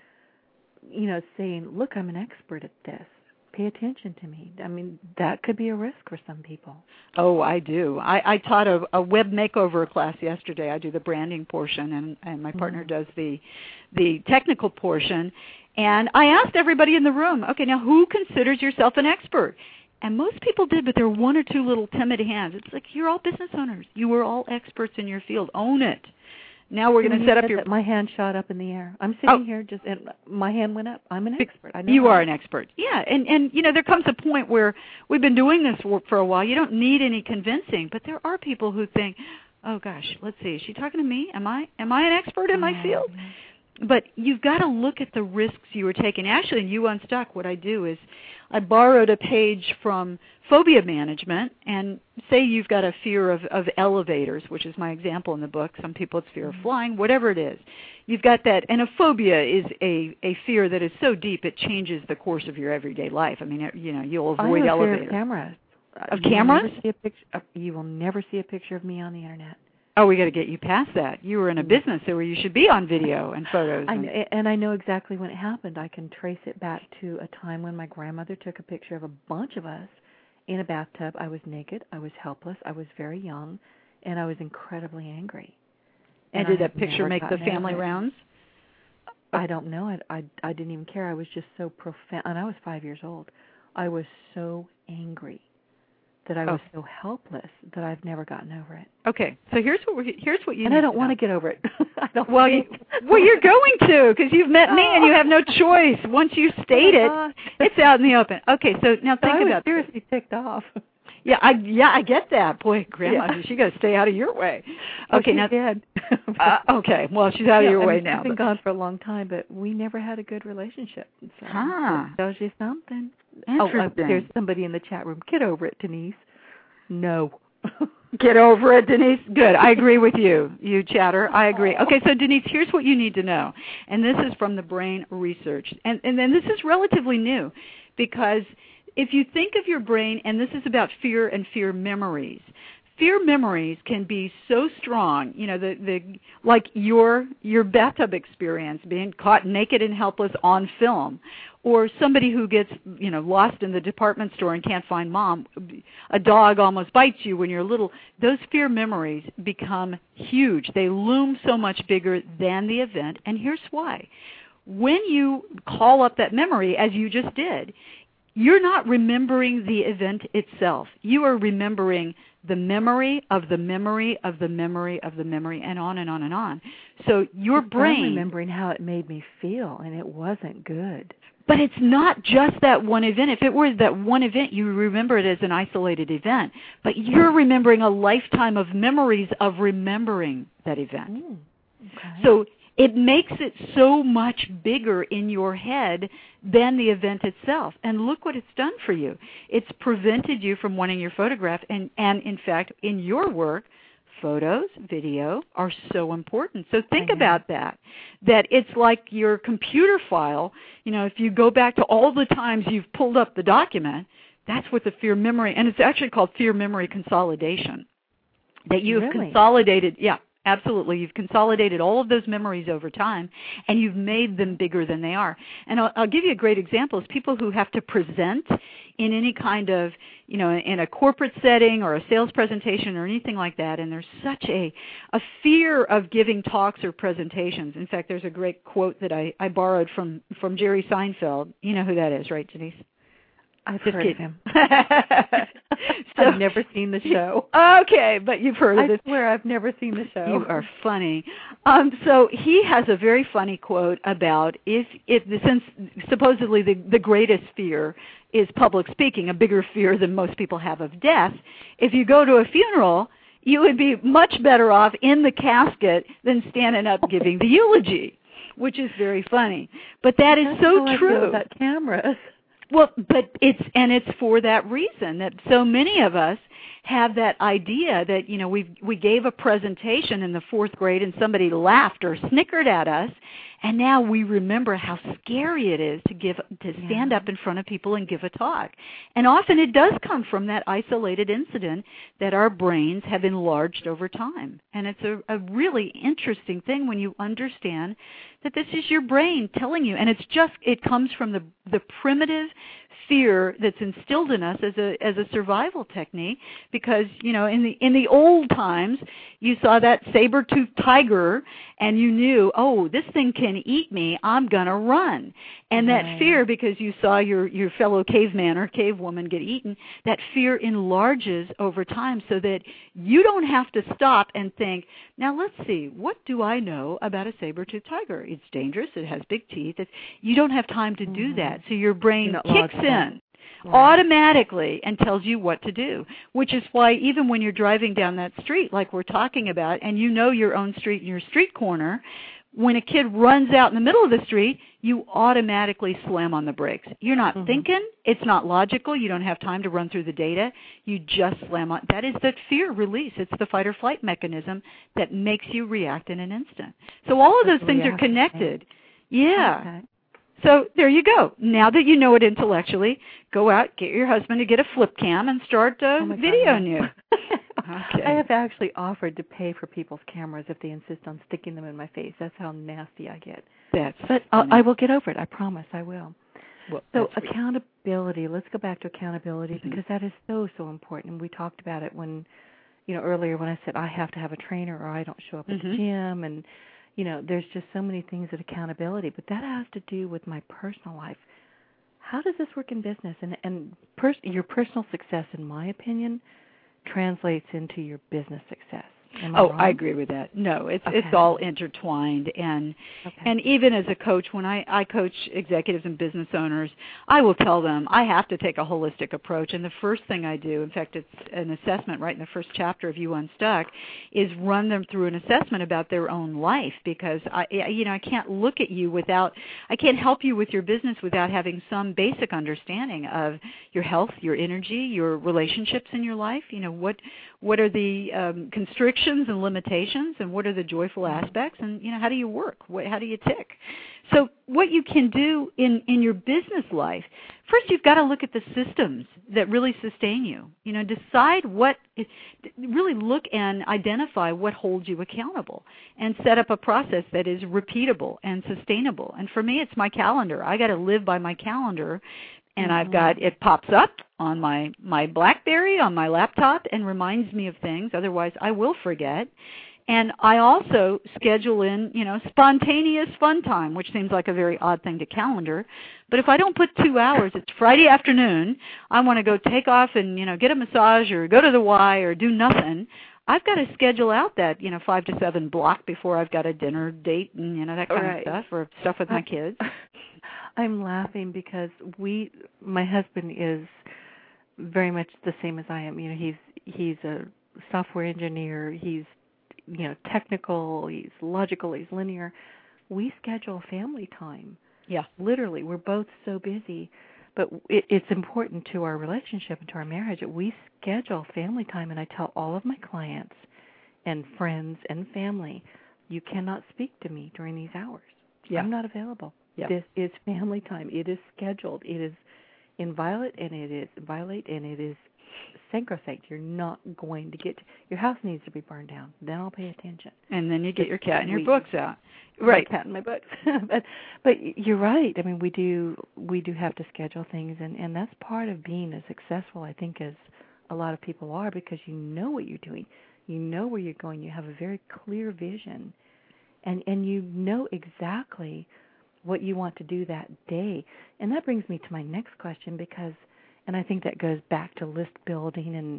saying, look, I'm an expert at this. Pay attention to me. That could be a risk for some people. Oh, I do. I taught a web makeover class yesterday. I do the branding portion, and my partner does the technical portion. And I asked everybody in the room, okay, now who considers yourself an expert? And most people did, but there were 1 or 2 little timid hands. It's like, you're all business owners. You were all experts in your field. Own it. Now we're going to set up your... My hand shot up in the air. I'm sitting here and my hand went up. I'm an expert. I know you are an expert. Yeah, and there comes a point where we've been doing this for a while. You don't need any convincing, but there are people who think, oh gosh, let's see, is she talking to me? Am I an expert in my field? But you've got to look at the risks you were taking. Actually, in You Unstuck, what I do is I borrowed a page from Phobia Management, and say you've got a fear of elevators, which is my example in the book. Some people it's fear of flying, whatever it is. You've got that, and a phobia is a fear that is so deep it changes the course of your everyday life. You'll avoid elevators. Fear of cameras. Of cameras? You will never see a picture of me on the Internet. Oh, we got to get you past that. You were in a business where you should be on video and photos. And I know exactly when it happened. I can trace it back to a time when my grandmother took a picture of a bunch of us in a bathtub. I was naked. I was helpless. I was very young, and I was incredibly angry. And did that picture make the family rounds? I don't know. I didn't even care. I was just so profound. And I was 5 years old. I was so angry that I was so helpless that I've never gotten over it. Okay, so here's what you. And I don't want to get over it. You're going to, because you've met me and you have no choice. Once you state it, it's out in the open. Okay, so now think about. I was seriously ticked off. Yeah, I get that. Boy, Grandma, she got to stay out of your way. Okay, now. Did. Okay, well, she's out of your way now. She's been gone for a long time, but we never had a good relationship. So that tells you something. Interesting. There's somebody in the chat room. Get over it, Denise. No. Get over it, Denise. Good. I agree with you, you chatter. I agree. Okay, so Denise, here's what you need to know. And this is from the brain research. And then this is relatively new, because if you think of your brain, and this is about fear and fear memories, fear memories can be so strong, like your bathtub experience, being caught naked and helpless on film, or somebody who gets, lost in the department store and can't find mom, a dog almost bites you when you're little. Those fear memories become huge. They loom so much bigger than the event, and here's why. When you call up that memory, as you just did, you're not remembering the event itself. You are remembering the memory of the memory of the memory of the memory, and on and on and on. So your brain... I'm remembering how it made me feel, and it wasn't good. But it's not just that one event. If it were that one event, you remember it as an isolated event. But you're remembering a lifetime of memories of remembering that event. Okay. So it makes it so much bigger in your head than the event itself. And look what it's done for you. It's prevented you from wanting your photograph. And in fact, in your work, photos, video are so important. So think about that it's like your computer file. If you go back to all the times you've pulled up the document, that's what the fear memory, and it's actually called fear memory consolidation, that you have consolidated, absolutely. You've consolidated all of those memories over time, and you've made them bigger than they are. And I'll give you a great example. Is people who have to present in any kind of, in a corporate setting or a sales presentation or anything like that, and there's such a fear of giving talks or presentations. In fact, there's a great quote that I borrowed from Jerry Seinfeld. You know who that is, right, Denise? I've heard of him. I've never seen the show. Okay, but you've heard of it. I swear I've never seen the show. You are funny. So he has a very funny quote about since supposedly the greatest fear is public speaking, a bigger fear than most people have of death. If you go to a funeral, you would be much better off in the casket than standing up giving the eulogy, which is very funny. But that's so true. I feel about cameras. Well, but it's for that reason that so many of us have that idea that, we gave a presentation in the 4th grade and somebody laughed or snickered at us, and now we remember how scary it is to stand up in front of people and give a talk. And often it does come from that isolated incident that our brains have enlarged over time. And it's a really interesting thing when you understand that this is your brain telling you, and it comes from the primitive fear that's instilled in us as a survival technique, because in the old times you saw that saber-toothed tiger and you knew, oh, this thing can eat me, I'm gonna run. And that fear, because you saw your fellow caveman or cavewoman get eaten, that fear enlarges over time so that you don't have to stop and think, now let's see, what do I know about a saber-toothed tiger? It's dangerous, it has big teeth. You don't have time to do that. So your brain kicks in automatically and tells you what to do, which is why even when you're driving down that street like we're talking about, and you know your own street and your street corner, when a kid runs out in the middle of the street, you automatically slam on the brakes. You're not thinking. It's not logical. You don't have time to run through the data. You just slam on. That is that fear release. It's the fight or flight mechanism that makes you react in an instant. So all of those things are connected. Yeah. Okay. So there you go. Now that you know it intellectually, go out, get your husband to get a flip cam and start videoing you. Okay. I have actually offered to pay for people's cameras if they insist on sticking them in my face. That's how nasty I get. But I will get over it. I promise I will. Well, so accountability, let's go back to accountability because that is so, so important. And we talked about it when, earlier when I said I have to have a trainer or I don't show up at the gym. And, there's just so many things at accountability. But that has to do with my personal life. How does this work in business? And your personal success, in my opinion, translates into your business success. I agree with that. No, it's all intertwined, and even as a coach, when I coach executives and business owners, I will tell them I have to take a holistic approach. And the first thing I do, in fact, it's an assessment right in the first chapter of You Unstuck, is run them through an assessment about their own life, because I can't look at you I can't help you with your business without having some basic understanding of your health, your energy, your relationships in your life. what are the constrictions and limitations, and what are the joyful aspects, and how do you work? How do you tick? So what you can do in your business life, first you've got to look at the systems that really sustain you. Decide really look and identify what holds you accountable, and set up a process that is repeatable and sustainable. And for me, it's my calendar. I got to live by my calendar. And I've got, it pops up on my BlackBerry, on my laptop, and reminds me of things. Otherwise, I will forget. And I also schedule in, spontaneous fun time, which seems like a very odd thing to calendar. But if I don't put 2 hours, it's Friday afternoon, I want to go take off and, get a massage or go to the Y or do nothing. I've got to schedule out that, 5 to 7 block before I've got a dinner date and, that kind of stuff, or stuff with my kids. I'm laughing because my husband is very much the same as I am. He's a software engineer. He's technical. He's logical. He's linear. We schedule family time. Yeah, literally, we're both so busy, but it's important to our relationship and to our marriage that we schedule family time. And I tell all of my clients and friends and family, you cannot speak to me during these hours. Yeah. I'm not available. Yeah. This is family time. It is scheduled. It is inviolate, and it is sacrosanct. You're not going to get your house needs to be burned down. Then I'll pay attention. And then you get your cat and your books out. Right. My cat and my books. but you're right. I mean, we do have to schedule things, and that's part of being as successful, I think, as a lot of people are, because you know what you're doing. You know where you're going. You have a very clear vision, and you know exactly what you want to do that day. And that brings me to my next question, and I think that goes back to list building and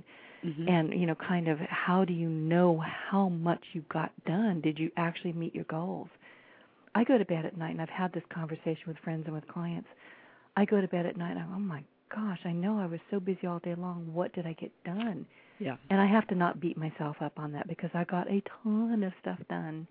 kind of how do you know how much you got done? Did you actually meet your goals? I go to bed at night, and I've had this conversation with friends and with clients. I go to bed at night, and I'm, oh my gosh, I know I was so busy all day long. What did I get done? Yeah. And I have to not beat myself up on that, because I got a ton of stuff done.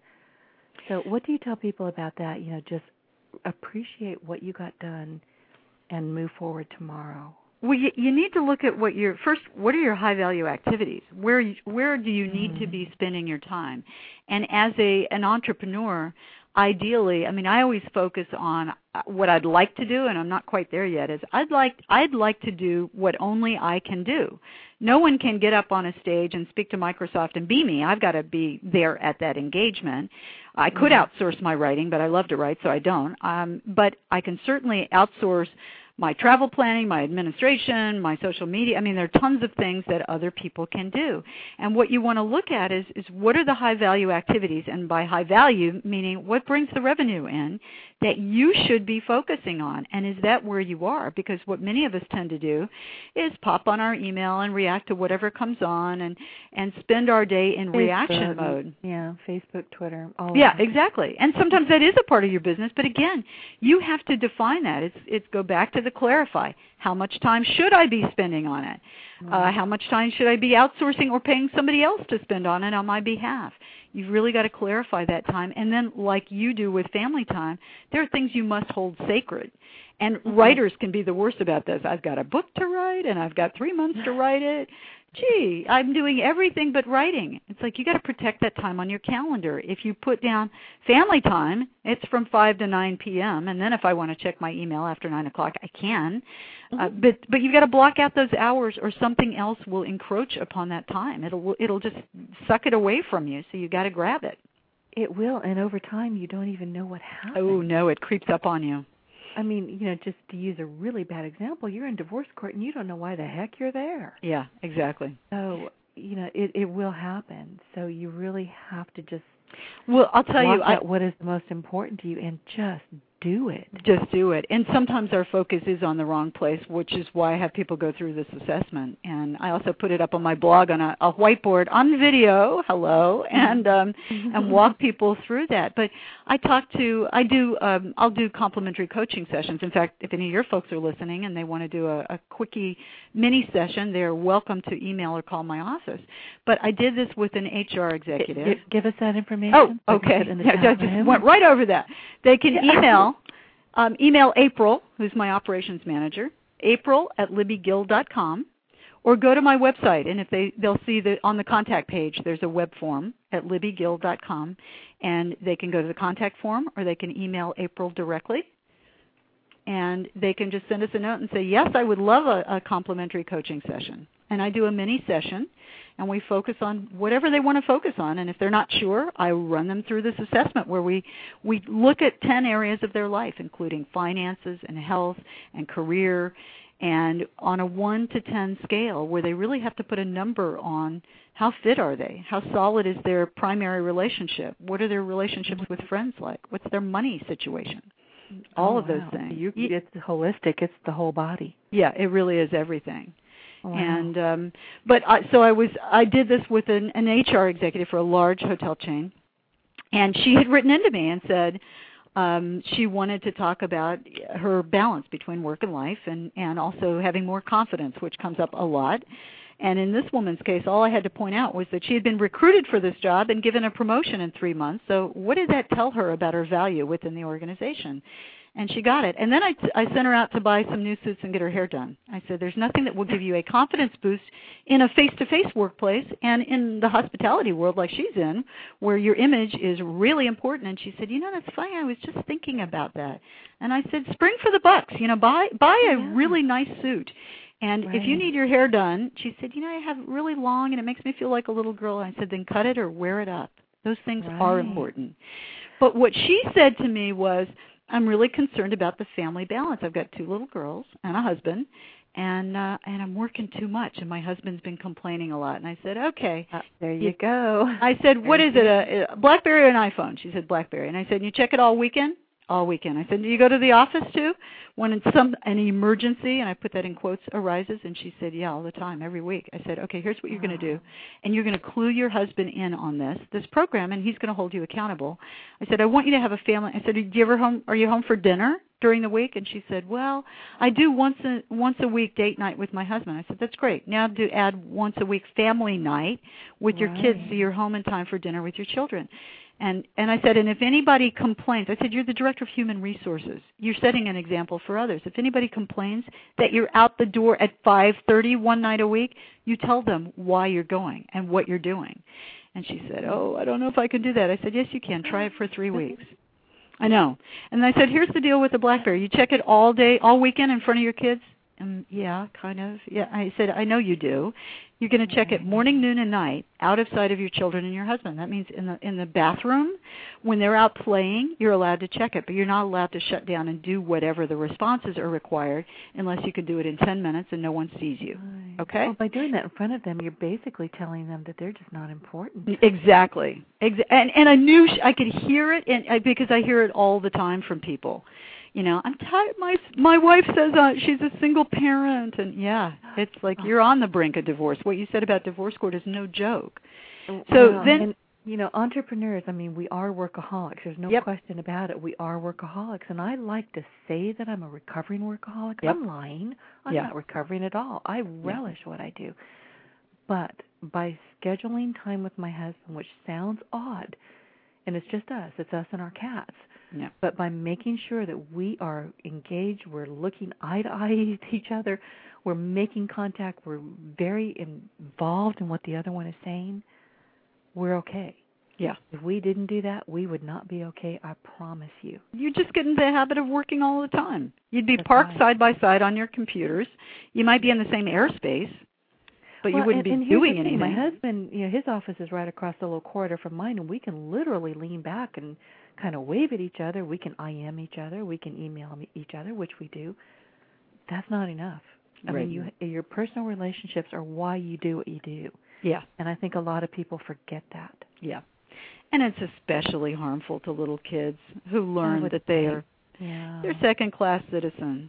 So what do you tell people about that? Just appreciate what you got done and move forward tomorrow. Well, you need to look at what are your high-value activities? Where do you need to be spending your time? And as an entrepreneur, ideally, I mean, I always focus on what I'd like to do, and I'm not quite there yet, is I'd like to do what only I can do. No one can get up on a stage and speak to Microsoft and be me. I've got to be there at that engagement. I could outsource my writing, but I love to write, so I don't. But I can certainly outsource my travel planning, my administration, my social media. I mean, there are tons of things that other people can do. And what you want to look at is what are the high-value activities, and by high value, meaning what brings the revenue in that you should be focusing on, and is that where you are? Because what many of us tend to do is pop on our email and react to whatever comes on and spend our day in reaction mode. Yeah, Facebook, Twitter, all of Yeah, that. exactly. And sometimes that is a part of your business, but again, you have to define that. It's go back to the clarify. How much time should I be spending on it? How much time should I be outsourcing or paying somebody else to spend on it on my behalf? You've really got to clarify that time. And then, like you do with family time, there are things you must hold sacred. And writers can be the worst about this. I've got a book to write, and I've got 3 months to write it. Gee, I'm doing everything but writing. It's like you got to protect that time on your calendar. If you put down family time, it's from 5 to 9 p.m., and then if I want to check my email after 9 o'clock, I can. But you've got to block out those hours, or something else will encroach upon that time. It'll just suck it away from you, so you got to grab it. It will, and over time you don't even know what happened. Oh, no, it creeps up on you. I mean, just to use a really bad example, you're in divorce court and you don't know why the heck you're there. Yeah, exactly. So, it will happen. So you really have to just I'll tell you what is the most important to you and just do it. Just do it. And sometimes our focus is on the wrong place, which is why I have people go through this assessment. And I also put it up on my blog on a whiteboard on video, and walk people through that. But I'll do complimentary coaching sessions. In fact, if any of your folks are listening and they want to do a quickie mini session, they're welcome to email or call my office. But I did this with an HR executive. Give us that information. Oh, okay. I just went right over that. They can email April, who's my operations manager, April@libbygill.com, or go to my website, and if they'll see that on the contact page there's a web form at libbygill.com, and they can go to the contact form, or they can email April directly, and they can just send us a note and say, yes, I would love a complimentary coaching session. And I do a mini session, and we focus on whatever they want to focus on. And if they're not sure, I run them through this assessment where we look at 10 areas of their life, including finances and health and career, and on a 1 to 10 scale where they really have to put a number on how fit are they, how solid is their primary relationship, what are their relationships with friends like, what's their money situation, all of those things. It's holistic. It's the whole body. Yeah, it really is everything. Wow. And I did this with an HR executive for a large hotel chain, and she had written into me and said she wanted to talk about her balance between work and life, and also having more confidence, which comes up a lot. And in this woman's case, all I had to point out was that she had been recruited for this job and given a promotion in 3 months. So what did that tell her about her value within the organization? And she got it. And then I sent her out to buy some new suits and get her hair done. I said, there's nothing that will give you a confidence boost in a face-to-face workplace and in the hospitality world like she's in, where your image is really important. And she said, that's funny. I was just thinking about that. And I said, spring for the bucks. Buy a really nice suit. And if you need your hair done, she said, I have it really long and it makes me feel like a little girl. I said, then cut it or wear it up. Those things are important. But what she said to me was, I'm really concerned about the family balance. I've got 2 little girls and a husband, and I'm working too much, and my husband's been complaining a lot. And I said, okay. There you go. I said, what is it, a BlackBerry or an iPhone? She said, BlackBerry. And I said, you check it all weekend? All weekend. I said, do you go to the office too? When an emergency, and I put that in quotes, arises? And she said, yeah, all the time, every week. I said, okay, here's what you're going to do. And you're going to clue your husband in on this program, and he's going to hold you accountable. I said, I want you to have a family. I said, are you home for dinner during the week? And she said, well, I do once a week date night with my husband. I said, that's great. Now do add once a week family night with your kids, so you're home in time for dinner with your children. And I said, and if anybody complains, I said, you're the director of human resources. You're setting an example for others. If anybody complains that you're out the door at 5:30 one night a week, you tell them why you're going and what you're doing. And she said, oh, I don't know if I can do that. I said, yes, you can. Try it for 3 weeks. I know. And I said, here's the deal with the BlackBerry. You check it all day, all weekend in front of your kids? Yeah, kind of. Yeah, I said, I know you do. You're going to check it morning, noon, and night, out of sight of your children and your husband. That means in the bathroom, when they're out playing, you're allowed to check it, but you're not allowed to shut down and do whatever the responses are required unless you can do it in 10 minutes and no one sees you. Okay? Well, by doing that in front of them, you're basically telling them that they're just not important. Exactly. And I knew I could hear it, because I hear it all the time from people. I'm tired. My wife says she's a single parent, and it's like you're on the brink of divorce. What you said about divorce court is no joke. Entrepreneurs, we are workaholics. There's no question about it. We are workaholics, and I like to say that I'm a recovering workaholic. I'm lying. I'm not recovering at all. I relish what I do. But by scheduling time with my husband, which sounds odd, and it's just us. It's us and our cats. Yeah. But by making sure that we are engaged, we're looking eye to eye at each other, we're making contact, we're very involved in what the other one is saying, we're okay. Yeah. If we didn't do that, we would not be okay, I promise you. You just get in the habit of working all the time. You'd be parked side by side on your computers. You might be in the same airspace, but you wouldn't be doing anything. My husband, his office is right across the little corridor from mine, and we can literally lean back and kind of wave at each other. We can IM each other. We can email each other, which we do. That's not enough. Your personal relationships are why you do what you do. Yeah. And I think a lot of people forget that. Yeah. And it's especially harmful to little kids who learn that they're second-class citizens.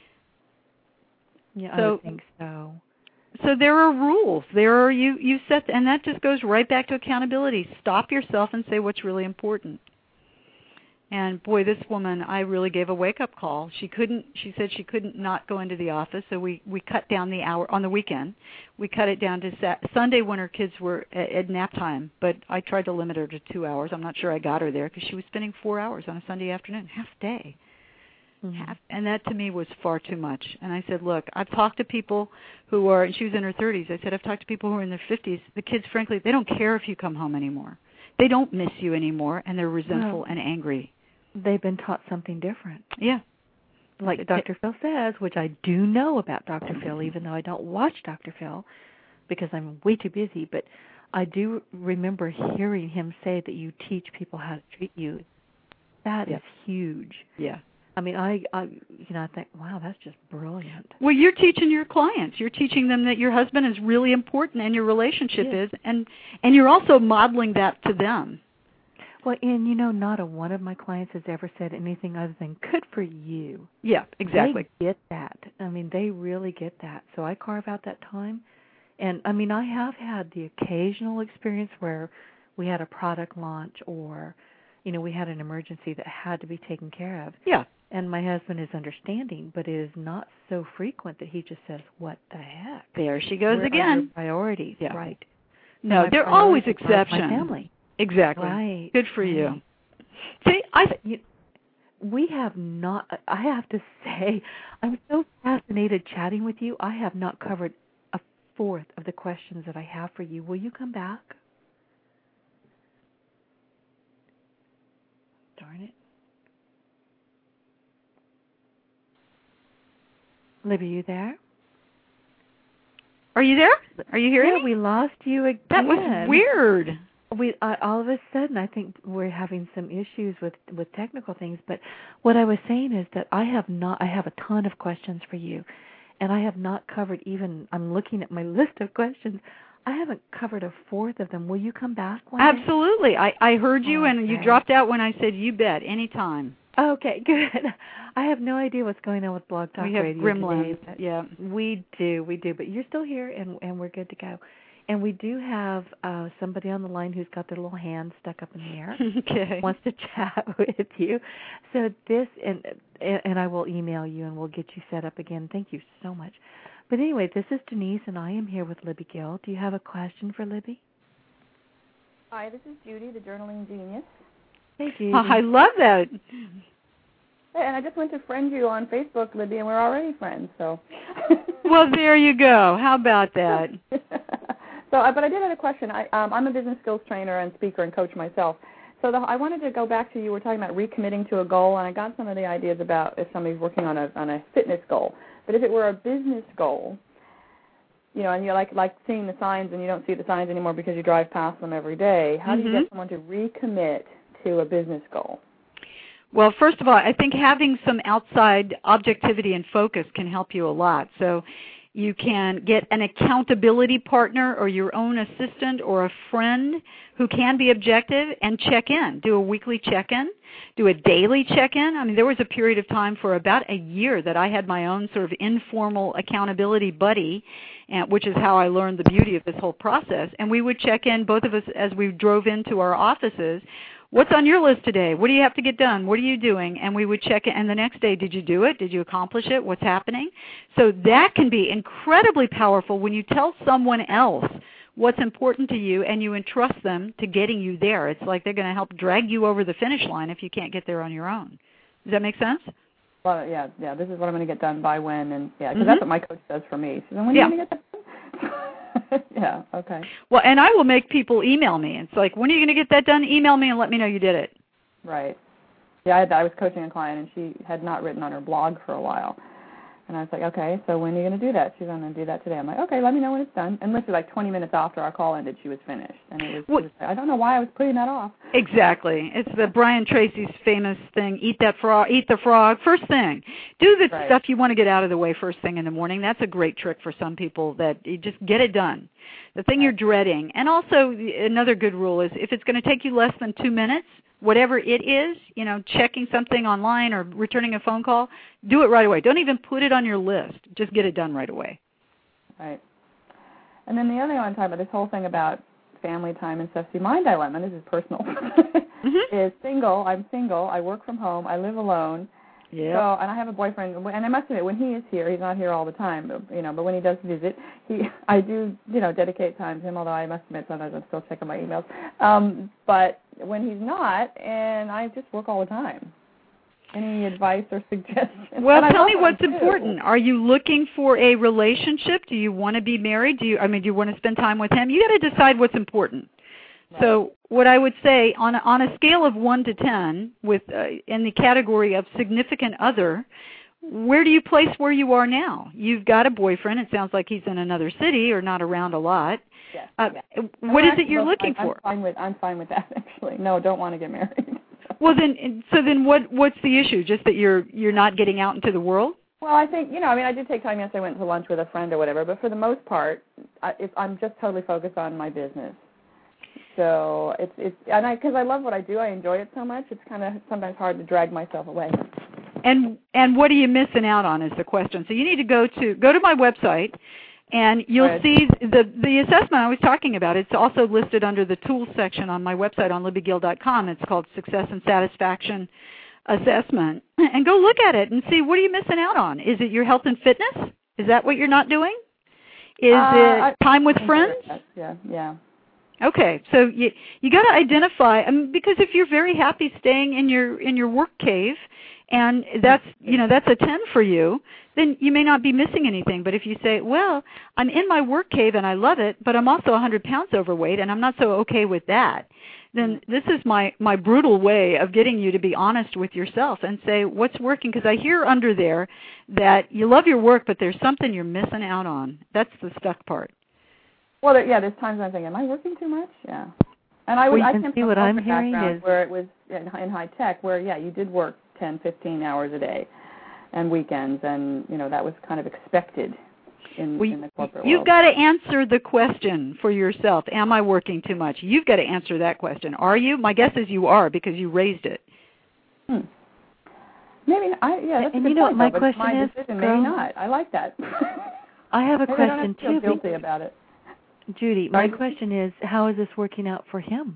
Yeah, so, I would think so. So there are rules. There are you set, and that just goes right back to accountability. Stop yourself and say what's really important. And boy, this woman, I really gave a wake-up call. She said she couldn't not go into the office, so we cut down the hour on the weekend. We cut it down to Sunday when her kids were at nap time, but I tried to limit her to 2 hours. I'm not sure I got her there because she was spending 4 hours on a Sunday afternoon, half day. Mm-hmm. And that to me was far too much. And I said, look, I've talked to people who are, and she was in her 30s, I said, I've talked to people who are in their 50s. The kids, frankly, they don't care if you come home anymore. They don't miss you anymore, and they're resentful and angry. They've been taught something different. Yeah. Like Dr. Phil says, which I do know about Dr. Phil, even though I don't watch Dr. Phil because I'm way too busy, but I do remember hearing him say that you teach people how to treat you. That is huge. Yeah. I mean, I think, wow, that's just brilliant. Well, you're teaching your clients. You're teaching them that your husband is really important and your relationship is, and you're also modeling that to them. Well, and not a one of my clients has ever said anything other than "good for you." Yeah, exactly. They get that. I mean, they really get that. So I carve out that time, and I mean, I have had the occasional experience where we had a product launch or, we had an emergency that had to be taken care of. Yeah. And my husband is understanding, but it is not so frequent that he just says, "What the heck?" There she goes Where again. are your priorities, right? No, there are always exceptions. My family. Exactly. Right. Good for you. See, we have not, I have to say, I'm so fascinated chatting with you. I have not covered a fourth of the questions that I have for you. Will you come back? Darn it. Libby, are you there? Are you there? Are you hearing me? We lost you again. That was weird. We all of a sudden, I think we're having some issues with technical things. But what I was saying is that I have a ton of questions for you, and I have not covered even. I'm looking at my list of questions. I haven't covered a fourth of them. Will you come back one day? Absolutely. I heard you, and you dropped out when I said you bet anytime. Okay, good. I have no idea what's going on with Blog Talk Radio. We have gremlins. Yeah, we do. But you're still here, and we're good to go. And we do have somebody on the line who's got their little hand stuck up in the air. Okay. Wants to chat with you. So this, and I will email you, and we'll get you set up again. Thank you so much. But anyway, this is Denise, and I am here with Libby Gill. Do you have a question for Libby? Hi, this is Judy, the Journaling Genius. Hey, Judy. Oh, I love that. Hey, and I just went to friend you on Facebook, Libby, and we're already friends. So. Well, there you go. How about that? But I did have a question. I'm a business skills trainer and speaker and coach myself. So I wanted to go back to you were talking about recommitting to a goal, and I got some of the ideas about if somebody's working on a fitness goal. But if it were a business goal, and you're like seeing the signs and you don't see the signs anymore because you drive past them every day, how do you get someone to recommit to a business goal? Well, first of all, I think having some outside objectivity and focus can help you a lot. So you can get an accountability partner or your own assistant or a friend who can be objective and check in. Do a weekly check-in. Do a daily check-in. I mean, there was a period of time for about a year that I had my own sort of informal accountability buddy, which is how I learned the beauty of this whole process. And we would check in, both of us, as we drove into our offices. What's on your list today? What do you have to get done? What are you doing? And we would check it. And the next day, did you do it? Did you accomplish it? What's happening? So that can be incredibly powerful when you tell someone else what's important to you and you entrust them to getting you there. It's like they're going to help drag you over the finish line if you can't get there on your own. Does that make sense? Well, yeah. This is what I'm going to get done by when, and because that's what my coach does for me. She says, when are you going to get that done? Yeah, okay. Well, and I will make people email me. It's like, when are you going to get that done? Email me and let me know you did it. Right. Yeah, I was coaching a client, and she had not written on her blog for a while. And I was like, okay, so when are you going to do that? She's going to do that today. I'm like, okay, let me know when it's done. And literally like 20 minutes after our call ended, she was finished. And it was I don't know why I was putting that off. Exactly. It's the Brian Tracy's famous thing, eat the frog, first thing. Do the stuff you want to get out of the way first thing in the morning. That's a great trick for some people, that you just get it done. The thing you're dreading. And also another good rule is if it's going to take you less than 2 minutes, whatever it is, checking something online or returning a phone call, do it right away. Don't even put it on your list. Just get it done right away. Right. And then the other thing I want to talk about, this whole thing about family time and stuff. See, my dilemma, this is personal, is single. I'm single. I work from home. I live alone. Yeah. So, and I have a boyfriend, and I must admit, when he is here, he's not here all the time, but when he does visit, I do, dedicate time to him, although I must admit sometimes I'm still checking my emails. But when he's not, and I just work all the time. Any advice or suggestions? Well, tell me what's important. Are you looking for a relationship? Do you want to be married? Do you want to spend time with him? You got to decide what's important. Right. So what I would say on a scale of 1 to 10, with in the category of significant other, where do you place where you are now? You've got a boyfriend. It sounds like he's in another city or not around a lot. Yes. What is it you're looking for? I'm fine with that, actually. No, don't want to get married. Well, then what's the issue? Just that you're not getting out into the world? Well, I think, I did take time yesterday. I went to lunch with a friend or whatever, but for the most part, I'm just totally focused on my business. So because I love what I do, I enjoy it so much. It's kind of sometimes hard to drag myself away. And what are you missing out on is the question. So you need to go to my website, and you'll see the assessment I was talking about. It's also listed under the tools section on my website on LibbyGill.com. It's called Success and Satisfaction Assessment. And go look at it and see, what are you missing out on? Is it your health and fitness? Is that what you're not doing? Is it time with friends? Yeah. Okay, so you got to identify, because if you're very happy staying in your work cave, and that's a 10 for you, then you may not be missing anything. But if you say, well, I'm in my work cave and I love it, but I'm also 100 pounds overweight and I'm not so okay with that, then this is my brutal way of getting you to be honest with yourself and say what's working, because I hear under there that you love your work, but there's something you're missing out on. That's the stuck part. Well, there's times I'm thinking, am I working too much? Yeah. And I can see what I'm hearing is where it was in high tech, where you did work 10, 15 hours a day, and weekends, and that was kind of expected in the corporate world. You've got to answer the question for yourself. Am I working too much? You've got to answer that question. Are you? My guess is you are, because you raised it. Maybe that's a good point, my question is, decision, maybe not. I like that. I have a question too. I don't feel guilty about it. Judy, my question is, how is this working out for him?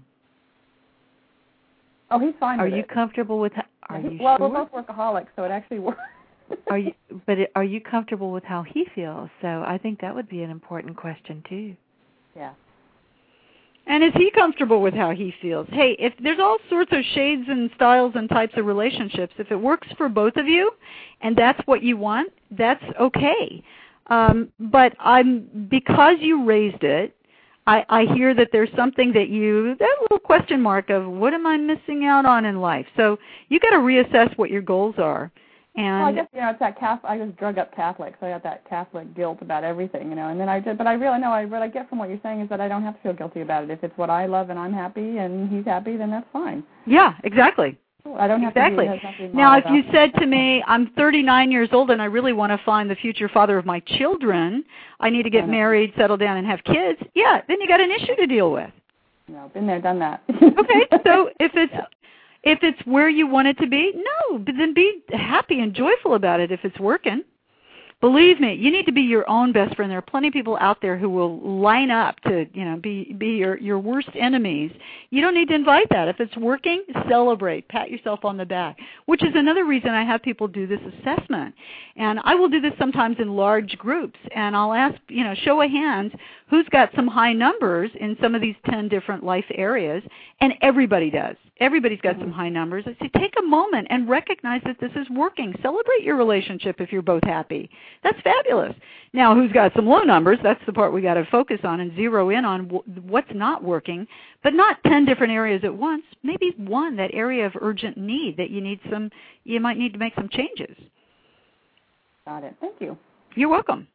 Oh, he's fine with it. Are you comfortable with are you well, sure? we're both workaholics, so it actually works. Are you comfortable with how he feels? So I think that would be an important question, too. Yeah. And is he comfortable with how he feels? Hey, if there's all sorts of shades and styles and types of relationships, if it works for both of you and that's what you want, that's okay. But because you raised it, I hear that there's something that little question mark of what am I missing out on in life? So you got to reassess what your goals are. And well, I guess it's that I was drug up Catholic, so I got that Catholic guilt about everything, And then but what I get from what you're saying is that I don't have to feel guilty about it. If it's what I love and I'm happy and he's happy, then that's fine. Yeah, exactly. I don't have to Now, if you said to me, I'm 39 years old and I really want to find the future father of my children, I need to get married, settle down, and have kids, then you got an issue to deal with. No, been there, done that. Okay, so if it's where you want it to be, but then be happy and joyful about it if it's working. Believe me, you need to be your own best friend. There are plenty of people out there who will line up to, be your worst enemies. You don't need to invite that. If it's working, celebrate, pat yourself on the back, which is another reason I have people do this assessment. And I will do this sometimes in large groups, and I'll ask, show of hands, who's got some high numbers in some of these 10 different life areas, and everybody does. Everybody's got some high numbers. I say take a moment and recognize that this is working. Celebrate your relationship if you're both happy. That's fabulous. Now, who's got some low numbers? That's the part we got to focus on and zero in on what's not working, but not 10 different areas at once. Maybe one, that area of urgent need that you might need to make some changes. Got it. Thank you. You're welcome.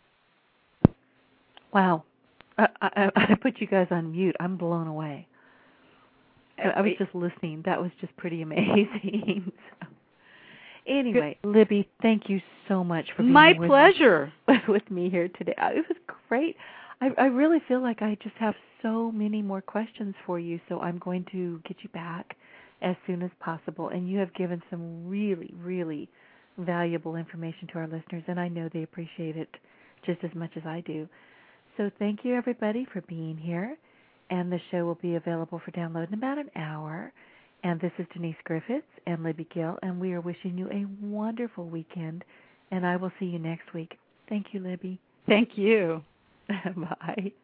Wow. I put you guys on mute. I'm blown away. I was just listening. That was just pretty amazing. Anyway, Libby, thank you so much for being My pleasure. with me here today. It was great. I really feel like I just have so many more questions for you, so I'm going to get you back as soon as possible. And you have given some really, really valuable information to our listeners, and I know they appreciate it just as much as I do. So thank you, everybody, for being here. And the show will be available for download in about an hour. And this is Denise Griffiths and Libby Gill, and we are wishing you a wonderful weekend. And I will see you next week. Thank you, Libby. Thank you. Bye.